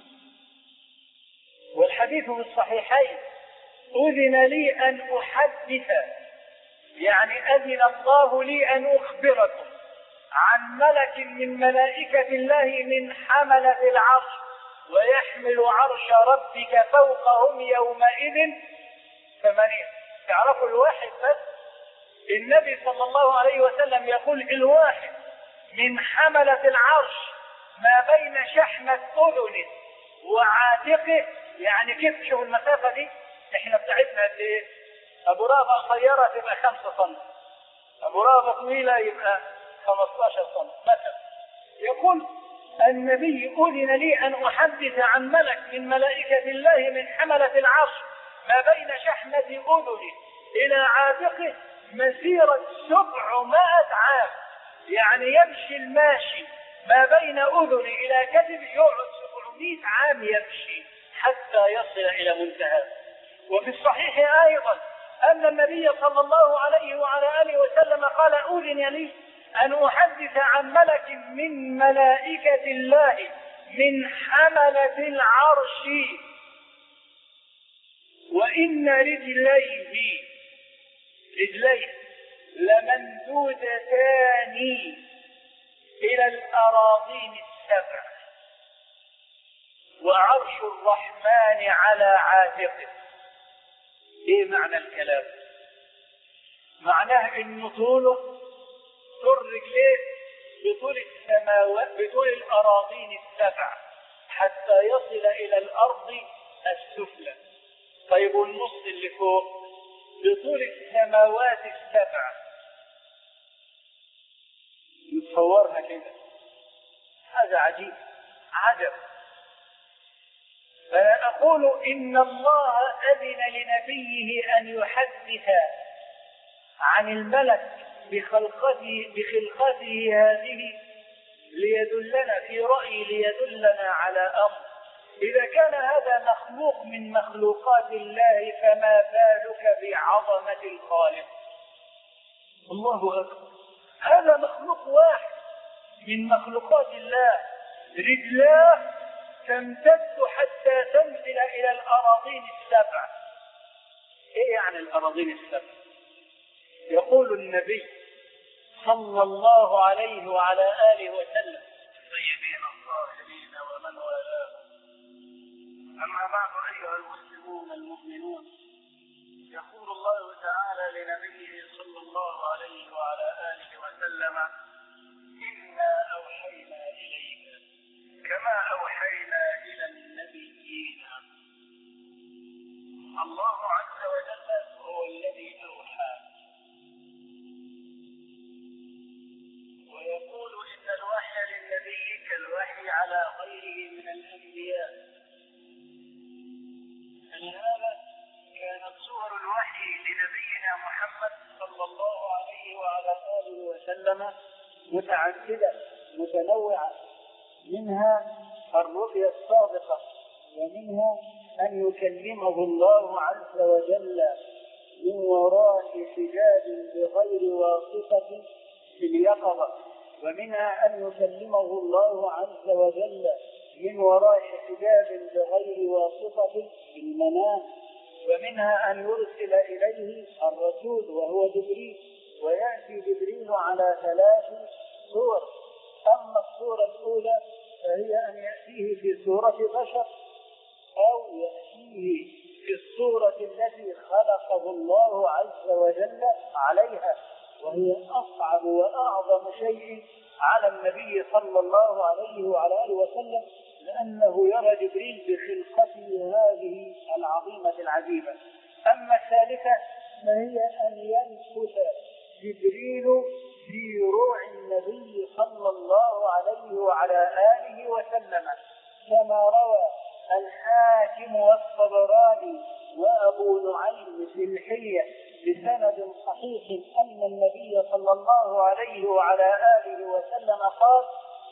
والحديث في الصحيحين: أذن لي أن أحدث، يعني أذن الله لي أن أخبركم عن ملك من ملائكة الله من حملة العرش ويحمل عرش ربك فوقهم يومئذ 8. تعرفوا الواحد بس؟ النبي صلى الله عليه وسلم يقول الواحد من حملة العرش ما بين شحمة أذنه وعاتقه، يعني كيف تشوف المسافة دي؟ احنا بتاعتنا قد ايه؟ ابو رابع قصيرة تبقى 5 سم، ابو رابع طويلة يبقى 15 سم مثلا. يقول النبي: أذن لي أن أحدث عن ملك من ملائكة الله من حملة العرش ما بين شحمة أذنه إلى عاتقه مسيرة 700 عام، يعني يمشي الماشي ما بين أذنه إلى كتفه يقعد 700 عام يمشي حتى يصل إلى منتهى. وفي الصحيح أيضا أن النبي صلى الله عليه وعلى آله وسلم قال: أذن لي أن أحدث عن ملك من ملائكة الله من حملة العرش وإن رجليه لممدودتان إلى الأراضين 7 وعرش الرحمن على عاتقه. ايه معنى الكلام؟ معناه ان طوله طول رجليه بطول السماوات بطول الأراضين 7 حتى يصل إلى الأرض السفلى. طيب والنص اللي فوق بطول السماوات 7. نتصورها كده، هذا عجيب عجب. فأنا أقول إن الله أذن لنبيه أن يحدث عن الملك بخلقته هذه ليدلنا في رأيي ليدلنا على أمر. إذا كان هذا مخلوق من مخلوقات الله فما بالك بعظمة الخالق. الله أكبر. هذا مخلوق واحد من مخلوقات الله، رجلاه تمتد حتى تنزل إلى الأراضين 7. إيه يعني الأراضين 7؟ يقول النبي صلى الله عليه وعلى آله وسلم: الطيبين الطاهرين ومن والاه، أما بعد أيها المسلمون المؤمنون، يقول الله تعالى لنبيه صلى الله عليه وعلى آله وسلم: إنا أوحينا إليك كما أوحينا إلى النبيين. الله عز وجل هو الذي أوحى، ويقول إن الوحي للنبي كالوحي على غيره من الأنبياء. فلهذا كانت صور الوحي لنبينا محمد صلى الله عليه وعلى آله وسلم متعددة متنوعة، منها الرؤيا الصادقة، ومنها أن يكلمه الله عز وجل من وراء حجاب بغير واسطة في اليقظة، ومنها أن يكلمه الله عز وجل من وراء حجاب بغير واسطة في المنام، ومنها أن يرسل إليه الرسول وهو جبريل، ويأتي جبريل على 3 صور. أما الصورة الأولى فهي أن يأتيه في صورة بشر أو يأتيه في الصورة التي خلقه الله عز وجل عليها، وهي أصعب وأعظم شيء على النبي صلى الله عليه وعلى آله وسلم، لأنه يرى جبريل بخلقته هذه العظيمة العجيبة. أما الثالثة فهي أن ينفث جبريل في روع النبي صلى الله عليه وعلى آله وسلم، كما روى الحاكم والطبراني وأبو نعيم في الحلية بسند صحيح أن النبي صلى الله عليه وعلى آله وسلم قال: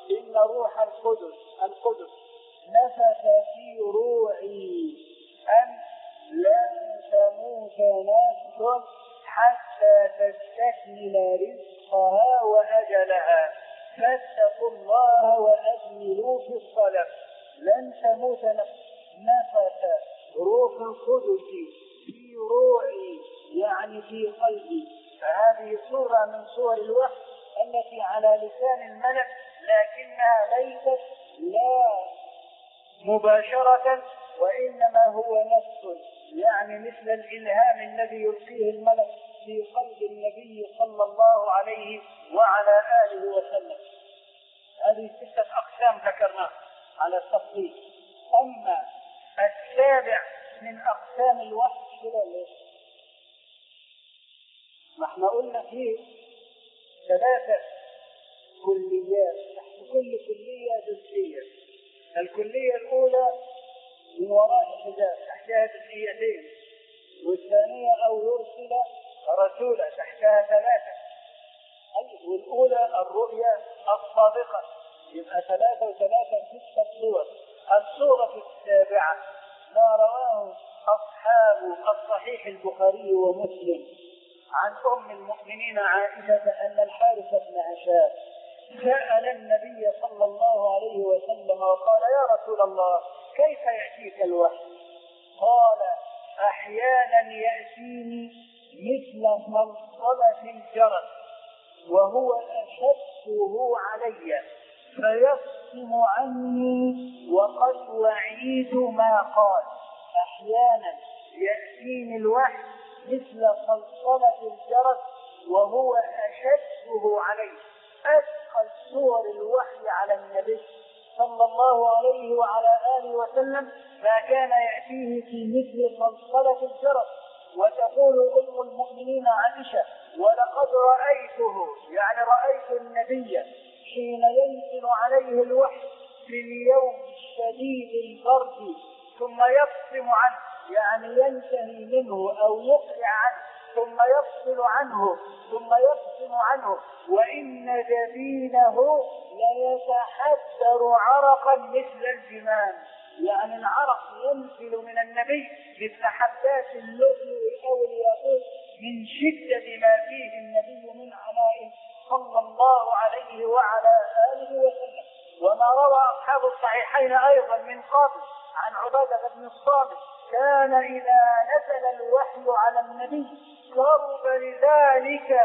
إن روح القدس نفث في روعي أن لن تموت نفس حتى تستكمل رزقها وأجلها فاتقوا الله وأجملوا في الطلب. لن تموت نفس، نفث روح القدس في روعي يعني في قلبي. فهذه صورة من صور الوحي التي على لسان الملك، لكنها ليست لا مباشرة وإنما هو نفس، يعني مثل الإلهام الذي يلقيه الملك في قلب النبي صلى الله عليه وعلى آله وسلم. هذه 6 أقسام ذكرناها على التفصيل. أما السابع من أقسام الوحي ما احنا قلنا فيه 3 كليات، تحت كل كلية جزئية. الكلية الأولى من وراء الحجاب تحتها جزئيتين، والثانية أو يرسل رسولا تحتها 3، والأولى الرؤيا الصادقة، يبقى 3 و3 6 صور. الصورة السابعة ما رواه أصحاب الصحيح البخاري ومسلم عن أم المؤمنين عائشة أن الحارث بن هشام سأل النبي صلى الله عليه وسلم وقال: يا رسول الله كيف يأتيك الوحي؟ قال: أحيانا يأتيني مثل صلصلة الجرس وهو أشده علي فيقسم عني وقد وعيد ما قال. أحيانا يأتيني الوحي مثل صلصلة الجرس وهو أشده علي. أدخل صور الوحي على النبي صلى الله عليه وعلى آله وسلم ما كان يأتيه في مثل صلصلة الجرس. وتقول أم المؤمنين عائشة: ولقد رأيته، يعني رأيت النبي حين ينزل عليه الوحي في اليوم الشديد البرد ثم يفصم عنه، يعني ينتهي منه أو يقلع عنه ثم يفصل عنه ثم يفصم عنه، وإن جبينه ليتحدر عرقا مثل الجمال، يعني العرق ينزل من النبي مثل حبات اللؤلؤ أو الياقوت من شدة ما فيه النبي من عناء صلى الله عليه وعلى آله وسلم. وما روى أصحاب الصحيحين أيضا من قبل عن عبادة بن الصامت كان إذا نزل الوحي على النبي قرب لذلك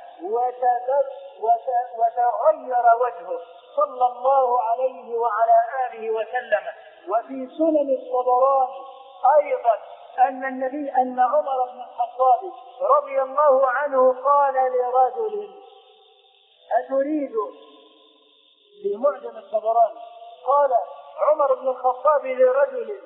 وتغير وجهه صلى الله عليه وعلى آله وسلم. وفي سنن الطبراني أيضا أن عمر بن الخطاب رضي الله عنه قال لرجل: أتريد، في معجم الطبراني قال عمر بن الخطاب لرجل: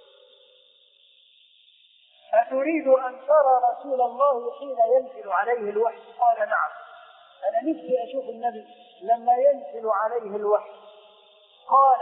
أتريد أن ترى رسول الله حين ينزل عليه الوحي؟ قال: نعم، أنا نفسي أشوف النبي لما ينزل عليه الوحي. قال: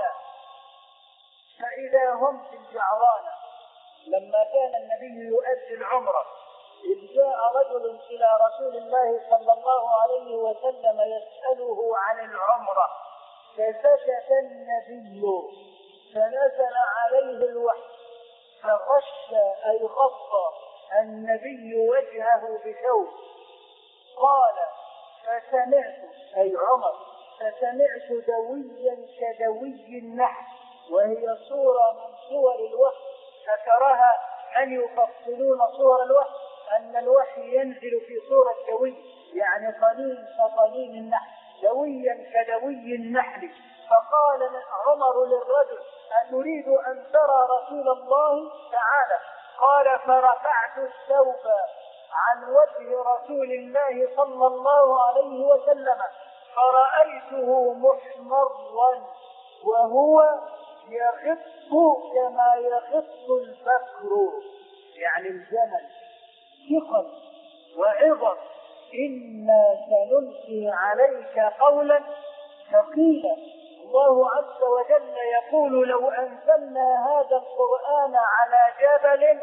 فإذا هم في الجعرانة، لما كان النبي يؤدي العمرة إذ جاء رجل إلى رسول الله صلى الله عليه وسلم يسأله عن العمرة فسكت النبي فنزل عليه الوحي فغش أي غطى النبي وجهه بثوب. قال: فسمعت، أي عمر، فسمعت دويا كدوي النحل، وهي صورة من صور الوحي ذكرها أن يفصلون صور الوحي أن الوحي ينزل في صورة دوي، يعني قليل كقليل النحل، دويا كدوي النحل. فقال عمر للرجل: أتريد أن ترى رسول الله تعالى؟ قال: فرفعت الثوب عن وجه رسول الله صلى الله عليه وسلم فرأيته محمرا وهو يغط كما يغط البكر، يعني الجمل، ثقل وعظم. إنا سنلقي عليك قولا ثقيلا. الله عز وجل يقول: لو أنزلنا هذا القرآن على جبل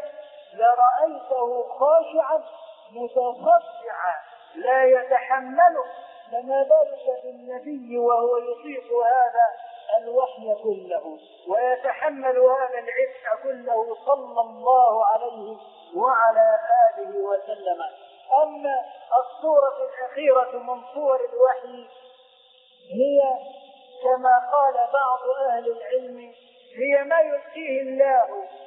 لرأيته خاشعا متصدعا لا يتحمله فما بالك بالنبي وهو يطيق هذا الوحي كله ويتحمل هذا العبء كله صلى الله عليه وعلى آله وسلم. أما الصورة الأخيرة من صور الوحي هي كما قال بعض أهل العلم هي ما يلقيه الله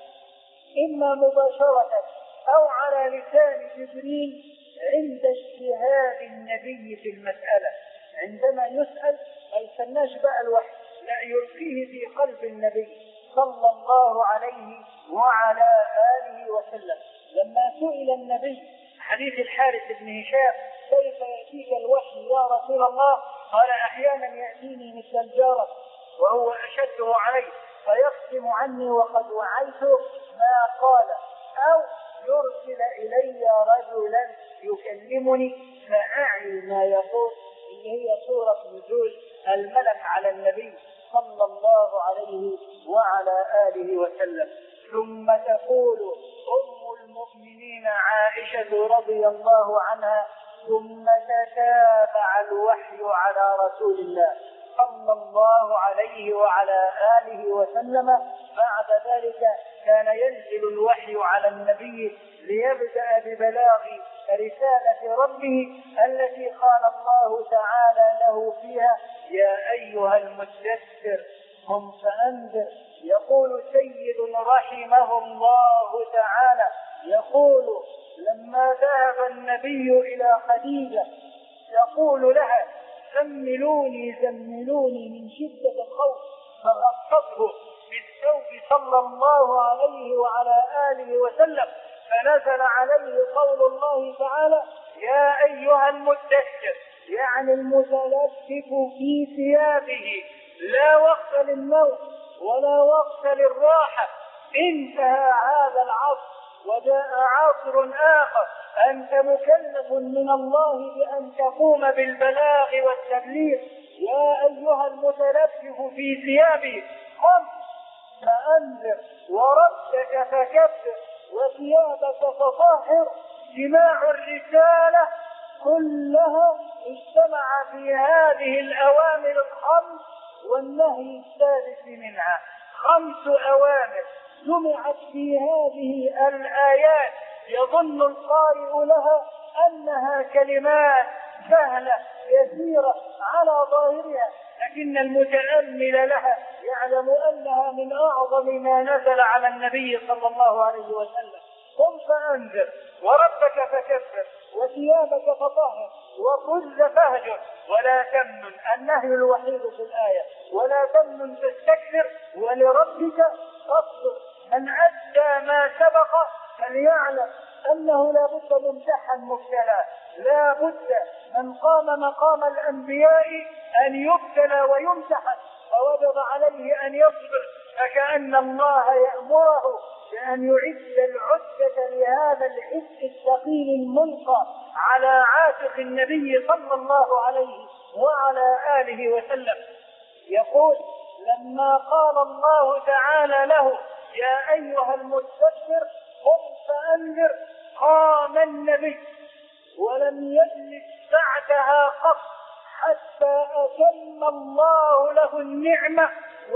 إما مباشرة أو على لسان جبريل عند اجتهاد النبي في المسألة. عندما يسأل ما يستناش بقى الوحي، لا، يلقيه في قلب النبي صلى الله عليه وعلى آله وسلم. لما سئل النبي حديث الحارث بن هشام كيف يأتيك الوحي يا رسول الله؟ قال أحيانا يأتيني مثل الجارة وهو أشده عليه فيقسم عني وقد وعيته ما قال، أو يرسل إلي رجلا يكلمني فأعي ما يقول، اللي هي صورة نزول الملك على النبي صلى الله عليه وعلى آله وسلم. ثم تقول أم المؤمنين عائشة رضي الله عنها ثم تتابع الوحي على رسول الله صلى الله عليه وعلى آله وسلم. بعد ذلك كان ينزل الوحي على النبي ليبدأ ببلاغ رسالة ربه التي قال الله تعالى له فيها يا أيها المدثر قم فأنذر. يقول سيد رحمه الله تعالى يقول لما ذهب النبي إلى خديجة يقول لها زملوني زملوني من شدة الخوف فغطته بالثوب صلى الله عليه وعلى آله وسلم، فنزل عليه قول الله تعالى يا أيها المدثر، يعني المتلفف في ثيابه، لا وقت للنوم ولا وقت للراحة، انتهى هذا العصر وجاء عصر آخر أنت مكلف من الله بأن تقوم بالبلاغ والتبليغ. يا أيها المتلفف في ثيابه قم فأنذر وربك فكبر وثيابك فطهر. جماع الرسالة كلها اجتمع في هذه الأوامر الخمس والنهي الثالث منها. 5 أوامر جمعت في هذه الآيات يظن القارئ لها أنها كلمات سهلة يسيرة على ظاهرها، لكن المتأمل لها يعلم أنها من أعظم ما نزل على النبي صلى الله عليه وسلم. قم فأنذر وربك فكبر وثيابك فطهر وخذ فهجر ولا تمنن، النهي الوحيد في الآية، ولا تمنن تستكثر ولربك فاصبر. من أدى ما سبق فليعلم أنه لا بد ممتحن مبتلى، لا بد من قام مقام الأنبياء أن يبتلى ويمتحن، فوجب عليه أن يصبر، فكأن الله يأمره بأن يعد العدة لهذا العد الثقيل الملقى على عاتق النبي صلى الله عليه وعلى آله وسلم. يقول لما قال الله تعالى له يا أيها المدثر قم فأنذر قام النبي ولم يجلس بعدها قط حتى أتم الله له النعمة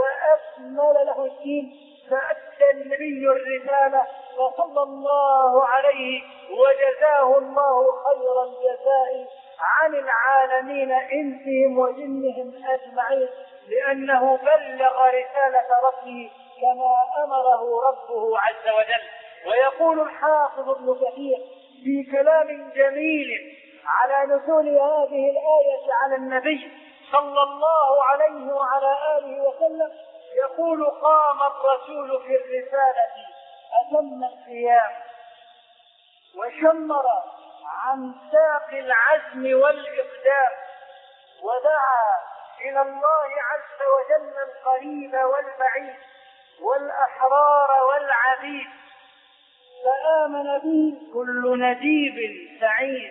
وأكمل له الدين، فأدى النبي الرسالة وصلى الله عليه وجزاه الله خير الجزاء عن العالمين إنسهم وجنهم أجمعين، لأنه بلغ رسالة ربه كما أمره ربه عز وجل. ويقول الحافظ ابن كثير في كلام جميل على نزول هذه الآية على النبي صلى الله عليه وعلى آله وسلم، يقول قام الرسول في الرسالة أتم القيام وشمر عن ساق العزم والإقدام، ودعا إلى الله عز وجل القريب والبعيد والأحرار والعبيد، فآمن به كل نديب سعيد،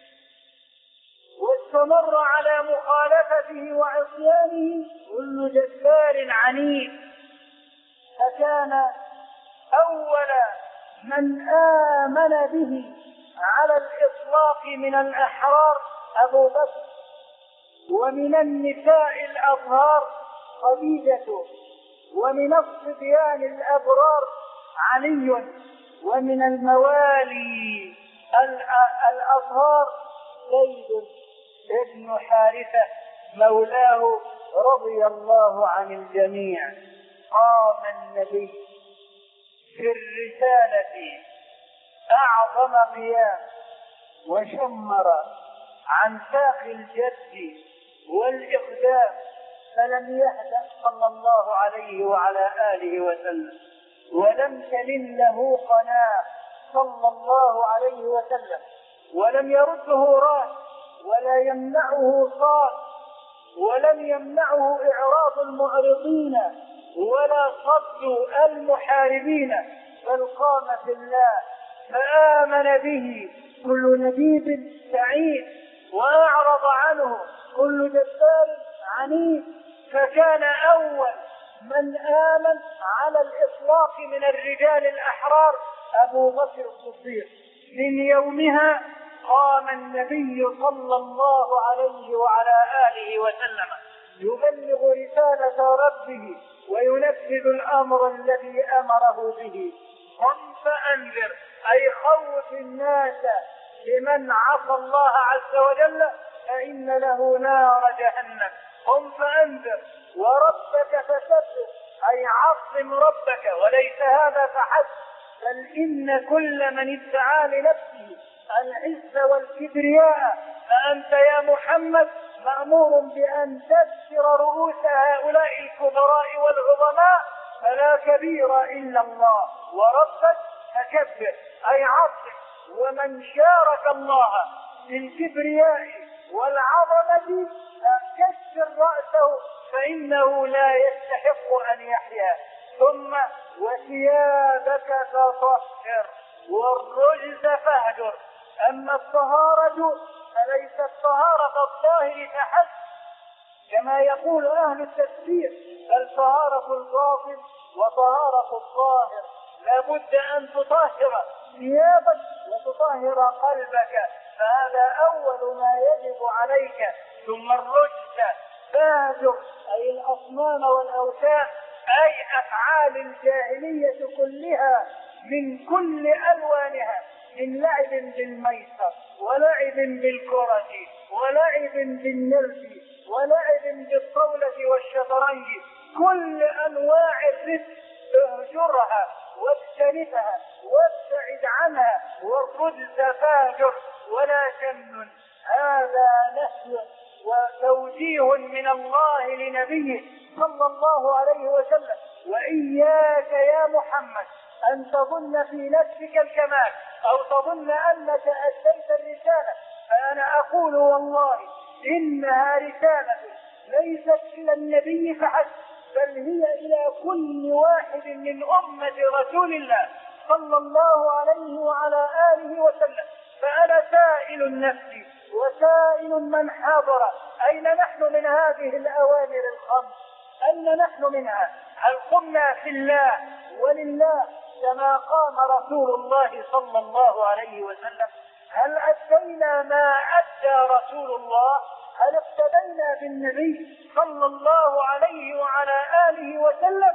واستمر على مخالفته وعصيانه كل جبار عنيد، فكان أول من آمن به على الإطلاق من الأحرار أبو بكر ومن النساء الأطهار خديجة، ومن الصبيان الأبرار علي، ومن الموالي الأطهار زيد بن حارثة مولاه رضي الله عن الجميع. قام النبي في الرسالة أعظم قيام، وشمر عن ساق الجد والإقدام، فلم يهدأ صلى الله عليه وعلى آله وسلم، ولم تلن له قناة صلى الله عليه وسلم، ولم يرده راس ولا يمنعه صاد، ولم يمنعه إعراض المعرضين ولا صد المحاربين، بل قام في الله فآمن به كل نبيب سعيد، وأعرض عنه كل جبار عنيد، فكان أول من آمن على الإطلاق من الرجال الأحرار أبو بكر الصديق. من يومها قام النبي صلى الله عليه وعلى آله وسلم يبلغ رسالة ربه وينفذ الأمر الذي أمره به. قم فأنذر، أي خوف الناس لمن عصى الله عز وجل فإن له نار جهنم. قم فأنذر وربك فسبح، أي عظم ربك، وليس هذا فحسب، بل إن كل من ادعى لنفسه العز والكبرياء فأنت يا محمد مأمور بأن تكسر رؤوس هؤلاء الكبراء والعظماء، فلا كبير إلا الله، وربك فكبر أي عظم. ومن شارك الله في الكبرياء والعظمة فكسر رأسه فإنه لا يستحق أن يحيا. ثم وثيابك فطهر والرجز فاهجر. أما الطهارة فليست طهارة الطاهر فحسب كما يقول أهل التفسير، بل طهارة الباطن وطهارة الظاهر. لابد أن تطهر ثيابك وتطهر قلبك، فهذا أول ما يجب عليك. ثم الرجز فاهجر أي الأصنام والأوثان، أي أفعال الجاهلية كلها من كل ألوانها، من لعب بالميسر ولعب بالكرة ولعب بالنرد ولعب بالطاولة والشطرنج، كل أنواع الرزق اهجرها واجتنبها وابتعد عنها. والرجز فاجر ولا تمنن. هذا نهي وتوجيه من الله لنبيه صلى الله عليه وسلم. وإياك يا محمد أن تظن في نفسك الكمال أو تظن أنك أديت الرسالة، فأنا أقول والله إنها رسالة ليست إلى النبي فحسب، بل هي إلى كل واحد من أمة رسول الله صلى الله عليه وعلى آله وسلم. فأنا سائل نفسي وسائل من حاضر، أين نحن من هذه الأوامر الخمس؟ أين نحن منها؟ هل قمنا في الله ولله كما قام رسول الله صلى الله عليه وسلم؟ هل أدينا ما أدى رسول الله؟ هل اقتدينا بالنبي صلى الله عليه وعلى آله وسلم؟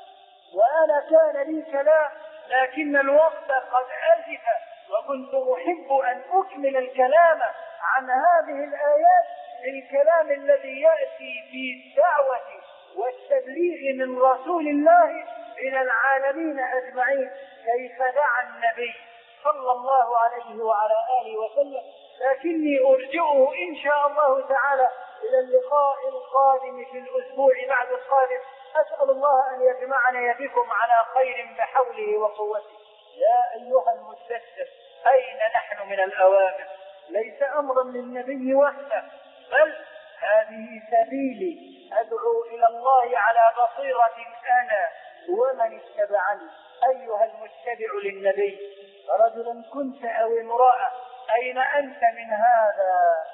وأنا كان لي كلام لكن الوقت قد أزف، وكنت أحب أن أكمل الكلام عن هذه الآيات بالكلام الذي يأتي في الدعوة والتبليغ من رسول الله إلى العالمين أجمعين، كيف دعا النبي صلى الله عليه وعلى آله وسلم. لكني أرجئه إن شاء الله تعالى إلى اللقاء القادم في الأسبوع بعد القادم. أسأل الله أن يجمعنا بكم على خير بحوله وقوته. يا أيها المدثر، أين نحن من الأوامر؟ ليس أمرا للنبي وحده، بل هذه سبيلي أدعو إلى الله على بصيرة أنا ومن اتبعني. أيها المتبع للنبي، رجلا كنت أو امرأة، أين أنت من هذا؟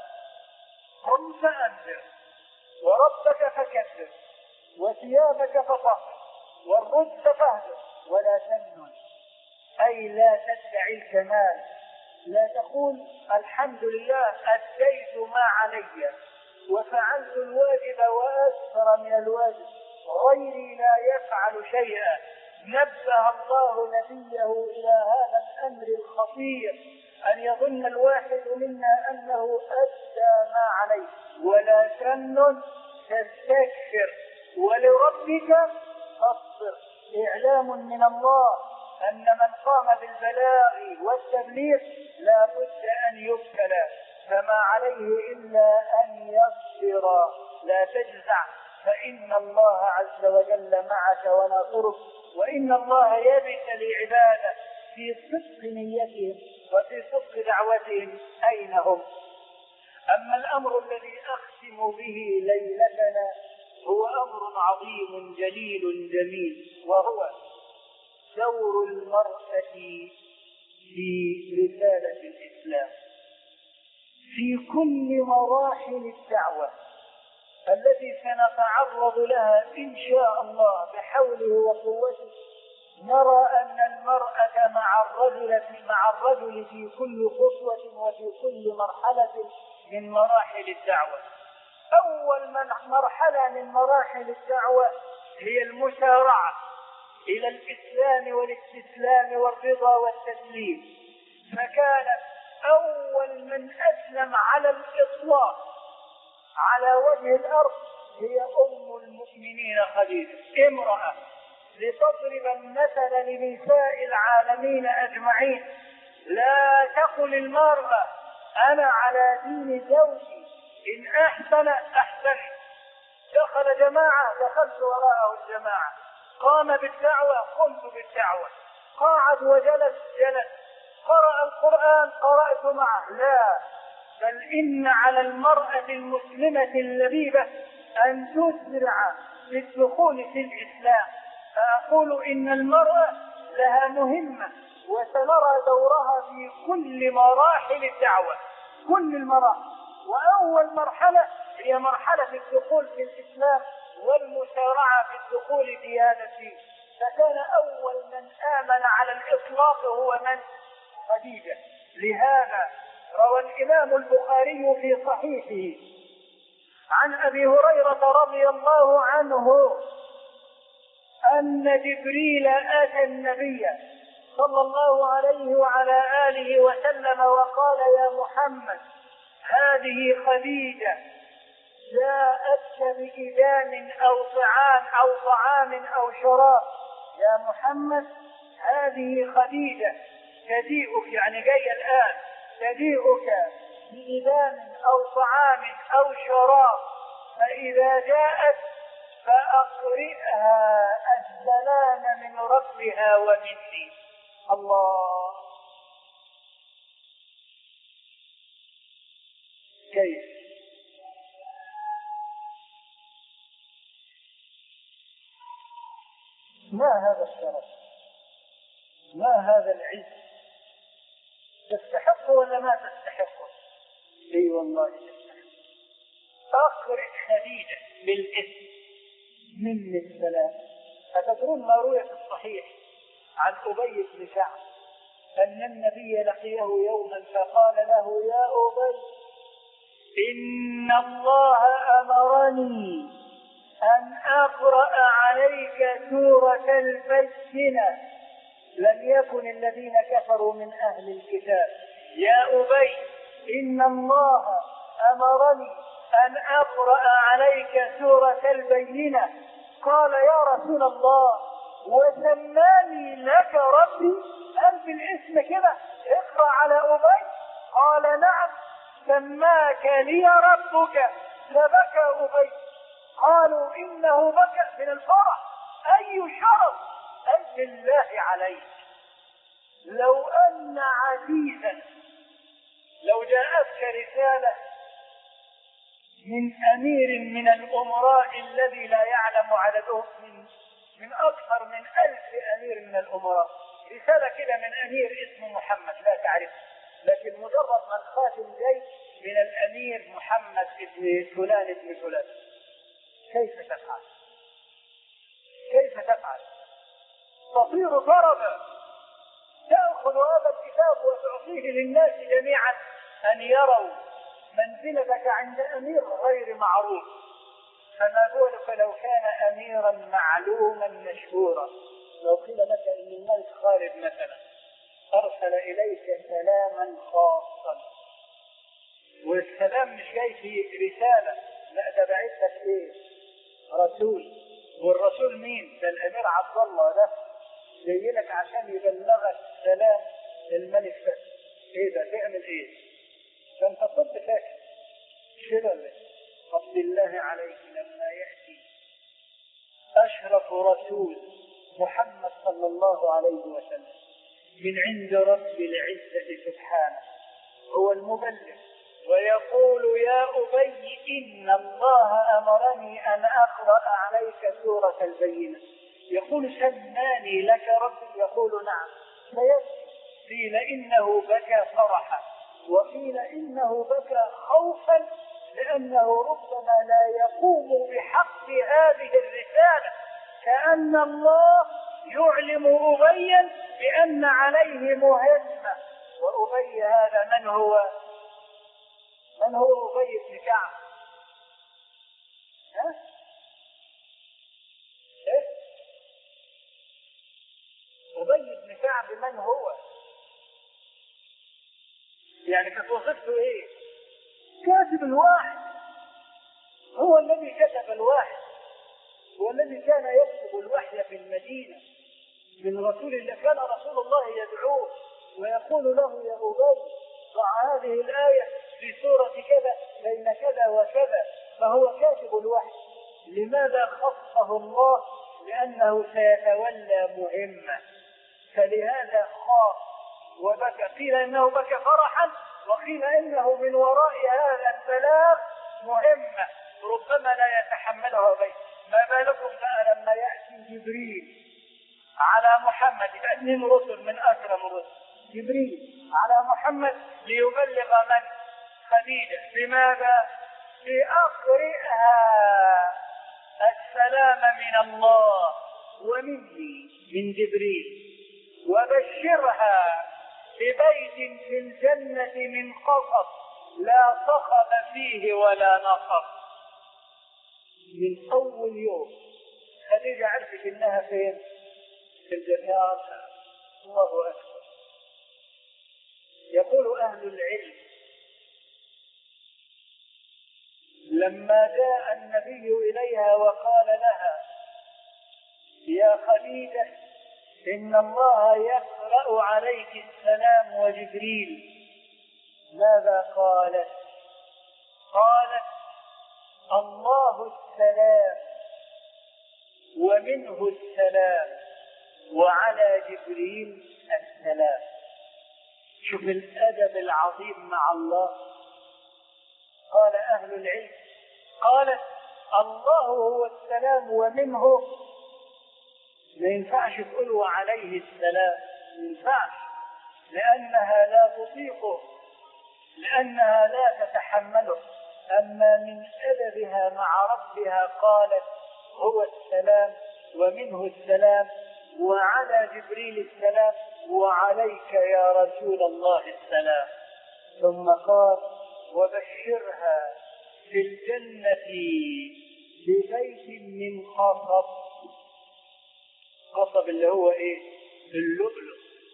قم فأنذر وربك فكبر وثيابك فطهر والرجز فاهجر ولا تمنن، أي لا تدعي الكمال. لا تقول الحمد لله أديت ما علي وفعلت الواجب وأكثر من الواجب، غيري لا يفعل شيئا. نبه الله نبيه إلى هذا الأمر الخطير، أن يظن الواحد منا أنه أدى ما عليه، ولا تمنن تستكثر ولربك فاصبر. إعلام من الله أن من قام بالبلاغ والتبليغ لا بد أن يبتلى، فما عليه إلا أن يصبر. لا تجزع، فإن الله عز وجل معك وناصرك، وإن الله يبتلي عباده في صدق نيتهم وفي صدق دعوتهم أين هم. أما الأمر الذي أختم به ليلتنا هو أمر عظيم جليل جميل، وهو دور المرأة في رسالة الإسلام في كل مراحل الدعوة التي سنتعرض لها إن شاء الله بحوله وقوته. نرى أن المرأة مع الرجل في كل خطوة وفي كل مرحلة من مراحل الدعوة. أول مرحلة من مراحل الدعوة هي المسارعة إلى الإسلام والاستسلام والرضا والتسليم، فكانت أول من أسلم على الإطلاق على وجه الأرض هي أم المؤمنين خديجة، امرأة لتضرب المثل لنساء العالمين أجمعين. لا تقل المرأة أنا على دين زوجي، إن أحسن أحسن، دخل جماعة دخلت وراءه الجماعة، قام بالدعوة قمت بالدعوة، قاعد وجلس جلس، قرأ القرآن قرأت معه. لا، بل إن على المرأة المسلمة اللبيبة أن تسرع بالدخول في الإسلام. فأقول إن المرأة لها مهمة، وسنرى دورها في كل مراحل الدعوة، كل المراحل. وأول مرحلة هي مرحلة الدخول في الإسلام والمسارعة في الدخول في هذا الدين. فكان أول من آمن على الإطلاق هو من؟ خديجة. لهذا روى الإمام البخاري في صحيحه عن أبي هريرة رضي الله عنه أن جبريل أتى النبي صلى الله عليه وعلى آله وسلم وقال يا محمد هذه خديجة جاءتك بإدام أو طعام أو شراب. يا محمد هذه خديجة تجيئك، يعني جاية الآن، تجيئك بإدام أو طعام أو شراب، فإذا جاءت فأقرئها السلام من ربها ومني. الله، كيف؟ ما هذا الشرف؟ ما هذا العز؟ تستحق ولا ما تستحق؟ اي والله تستحق. أقرئ خديجة بالاسم مني السلام. أتدرون ما روي في الصحيح عن أبي بن كعب أن النبي لقيه يوما فقال له يا أبي إن الله أمرني أن أقرأ عليك سورة البينة، لم يكن الذين كفروا من أهل الكتاب. يا أبي إن الله أمرني أن أقرأ عليك سورة البينة. قال يا رسول الله وسماني لك ربي؟ قال بالاسم كده اقرأ على أبي؟ قال نعم سماك لي ربك. فبكى أبي. قالوا إنه بكى من الفرح. أي شرف! أي بالله عليك لو أن عزيزا لو جاءتك رسالة من أمير من الأمراء الذي لا يعلم عدده، من أكثر من 1000 أمير من الأمراء، رسالة كده من أمير اسمه محمد لا تعرف، لكن مجرد من خاتم جيش من الأمير محمد ابن فلان ابن فلان، كيف تفعل؟ كيف تفعل؟ تطير طربا، تأخذ هذا الكتاب وتعطيه للناس جميعا أن يروا منزلتك عند أمير غير معروف، فما بالك لو كان أميرا معلوما مشهورا. لو قيل لك إن الملك خالد مثلا أرسل إليك سلاما خاصا، والسلام مش جاي في رسالة، لا ده بعت لك إيه؟ رسول. والرسول مين؟ ده الأمير عبد الله ده جاي لك عشان يبلغك سلام الملك فهد. إيه ده؟ تعمل إيه؟ ده أنت كنت فاكر كده ولا إيه؟ طب بالله عليك لما يأتي أشرف رسول محمد صلى الله عليه وسلم من عند رب العزة سبحانه هو المبلغ، ويقول يا أبي إن الله أمرني أن أقرأ عليك سورة البينة، يقول سماني لك ربي، يقول نعم، فيبكي. قيل إنه بكى فرحا، وقيل إنه بكى خوفا، لأنه ربما لا يقوم بحق هذه الرسالة، كأن الله يعلم أبيا بأن عليه مهمة. وأبي هذا من هو؟ من هو أبي بن كعب؟ أبي بن كعب من هو؟ يعني كانت وظيفته إيه؟ كاتب الواحد، هو الذي كتب الواحد، هو الذي كان يكتب الوحي في المدينة من رسول الله. كان رسول الله يدعوه ويقول له يا أبي ضع هذه الآية في سورة كذا بين كذا وكذا، فهو كاتب الوحي. لماذا خصه الله؟ لأنه سيتولى مهمة، فلهذا خاف وبكى. قيل إنه بكى فرحا، وقيل إنه من وراء هذا البلاغ مهمة ربما لا يتحملها غيره. ما بالكم بقى لما يأتي جبريل على محمد، اثنين رسل من أكرم الرسل، جبريل على محمد ليبلغ من؟ خديجة. لماذا؟ لأقرئها السلام من الله ومني من جبريل، وبشرها ببيت في الجنة من قصب لا صخب فيه ولا نصب. من أول يوم خديجة عرفت إنها فين؟ في الجنة. الله أكبر. يقول أهل العلم لما جاء النبي إليها وقال لها يا خديجة إن الله يقرأ عليك السلام وجبريل، ماذا قالت؟ قالت الله السلام ومنه السلام وعلى جبريل السلام. شوف الأدب العظيم مع الله. قال أهل العلم قالت الله هو السلام ومنه، ما ينفعش تقول وعليه السلام، ما ينفعش، لأنها لا تطيقه، لأنها لا تتحمله. أما من أدبها مع ربها قالت هو السلام ومنه السلام وعلى جبريل السلام وعليك يا رسول الله السلام. ثم قال وبشرها في الجنة ببيت من قصب. قصب اللي هو ايه؟ اللؤلؤ.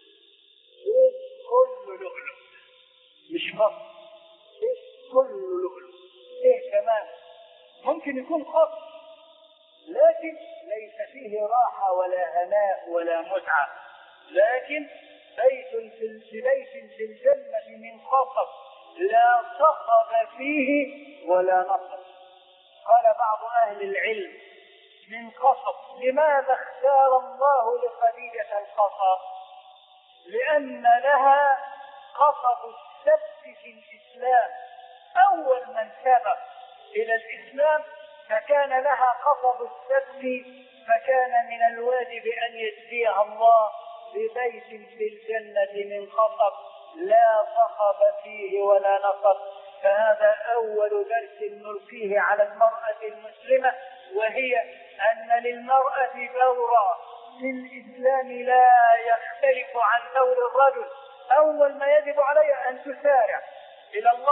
كل لؤلؤ، مش قصب، كل لؤلؤ. ايه كمان؟ ممكن يكون قصب لكن ليس فيه راحة ولا هناء ولا متعة، لكن بيت في الجنة من قصب لا صخب فيه ولا نصب. قال بعض أهل العلم من قصب. لماذا اختار الله لخديجة القصب؟ لأن لها قصب السبت في الإسلام. أول من سبق إلى الإسلام فكان لها قصب السبت، فكان من الواجب أن يجزيها الله ببيت في الجنة من قصب لا صخب فيه ولا نصب. فهذا أول درس نلقيه على المرأة المسلمة، وهي أن للمرأة دورا في الإسلام لا يختلف عن دور الرجل. أول ما يجب عليها أن تسارع إلى الله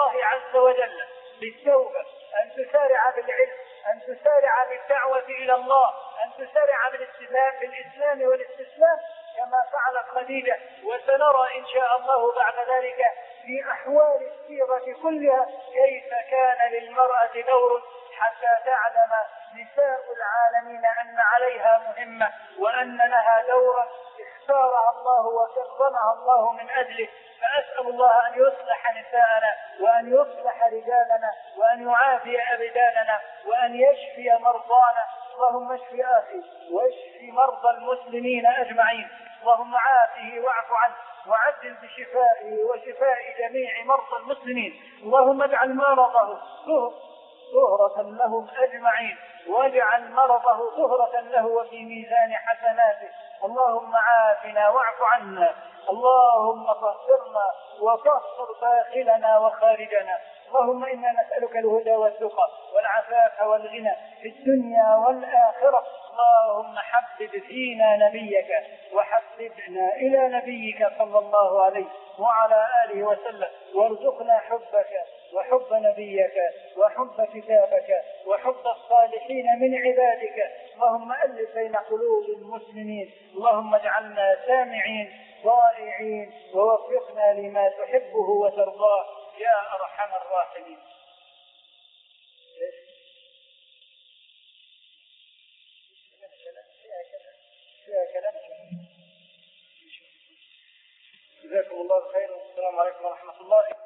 الله عز وجل بالتوبة، أن تسارع بالعلم، أن تسارع بالدعوة إلى الله، أن تسارع بالإسلام والاستسلام كما فعلت خديجة. وسنرى إن شاء الله بعد ذلك في أحوال السيرة كلها كيف كان للمرأة دور، حتى تعلم نساء العالمين أن عليها مهمة وأن لها دورا اختارها الله وكرمها الله من أجله. فأسأل الله أن يصلح نساءنا وأن يصلح رجالنا وأن يعافي أبداننا وأن يشفي مرضانا. اللهم اشف أخي واشف مرضى المسلمين أجمعين، اللهم عافه واعف عنه وعجل بشفائه وشفاء جميع مرضى المسلمين. اللهم اجعل مرضه طهرة لهم أجمعين، واجعل مرضه طهرة له وفي ميزان حسناته. اللهم عافنا واعف عنا، اللهم طهرنا وطهر داخلنا وخارجنا. اللهم إنا نسألك الهدى والتقى والعفاف والغنى في الدنيا والآخرة. اللهم حبب فينا نبيك وحببنا إلى نبيك صلى الله عليه وعلى آله وسلم، وارزقنا حبك وحب نبيك وحب كتابك وحب الصالحين من عبادك. اللهم ألف بين قلوب المسلمين، اللهم اجعلنا سامعين ضائعين ووفقنا لما تحبه وترضاه يا أرحم الراحمين. جزاكم الله خيرا، والسلام عليكم ورحمة الله.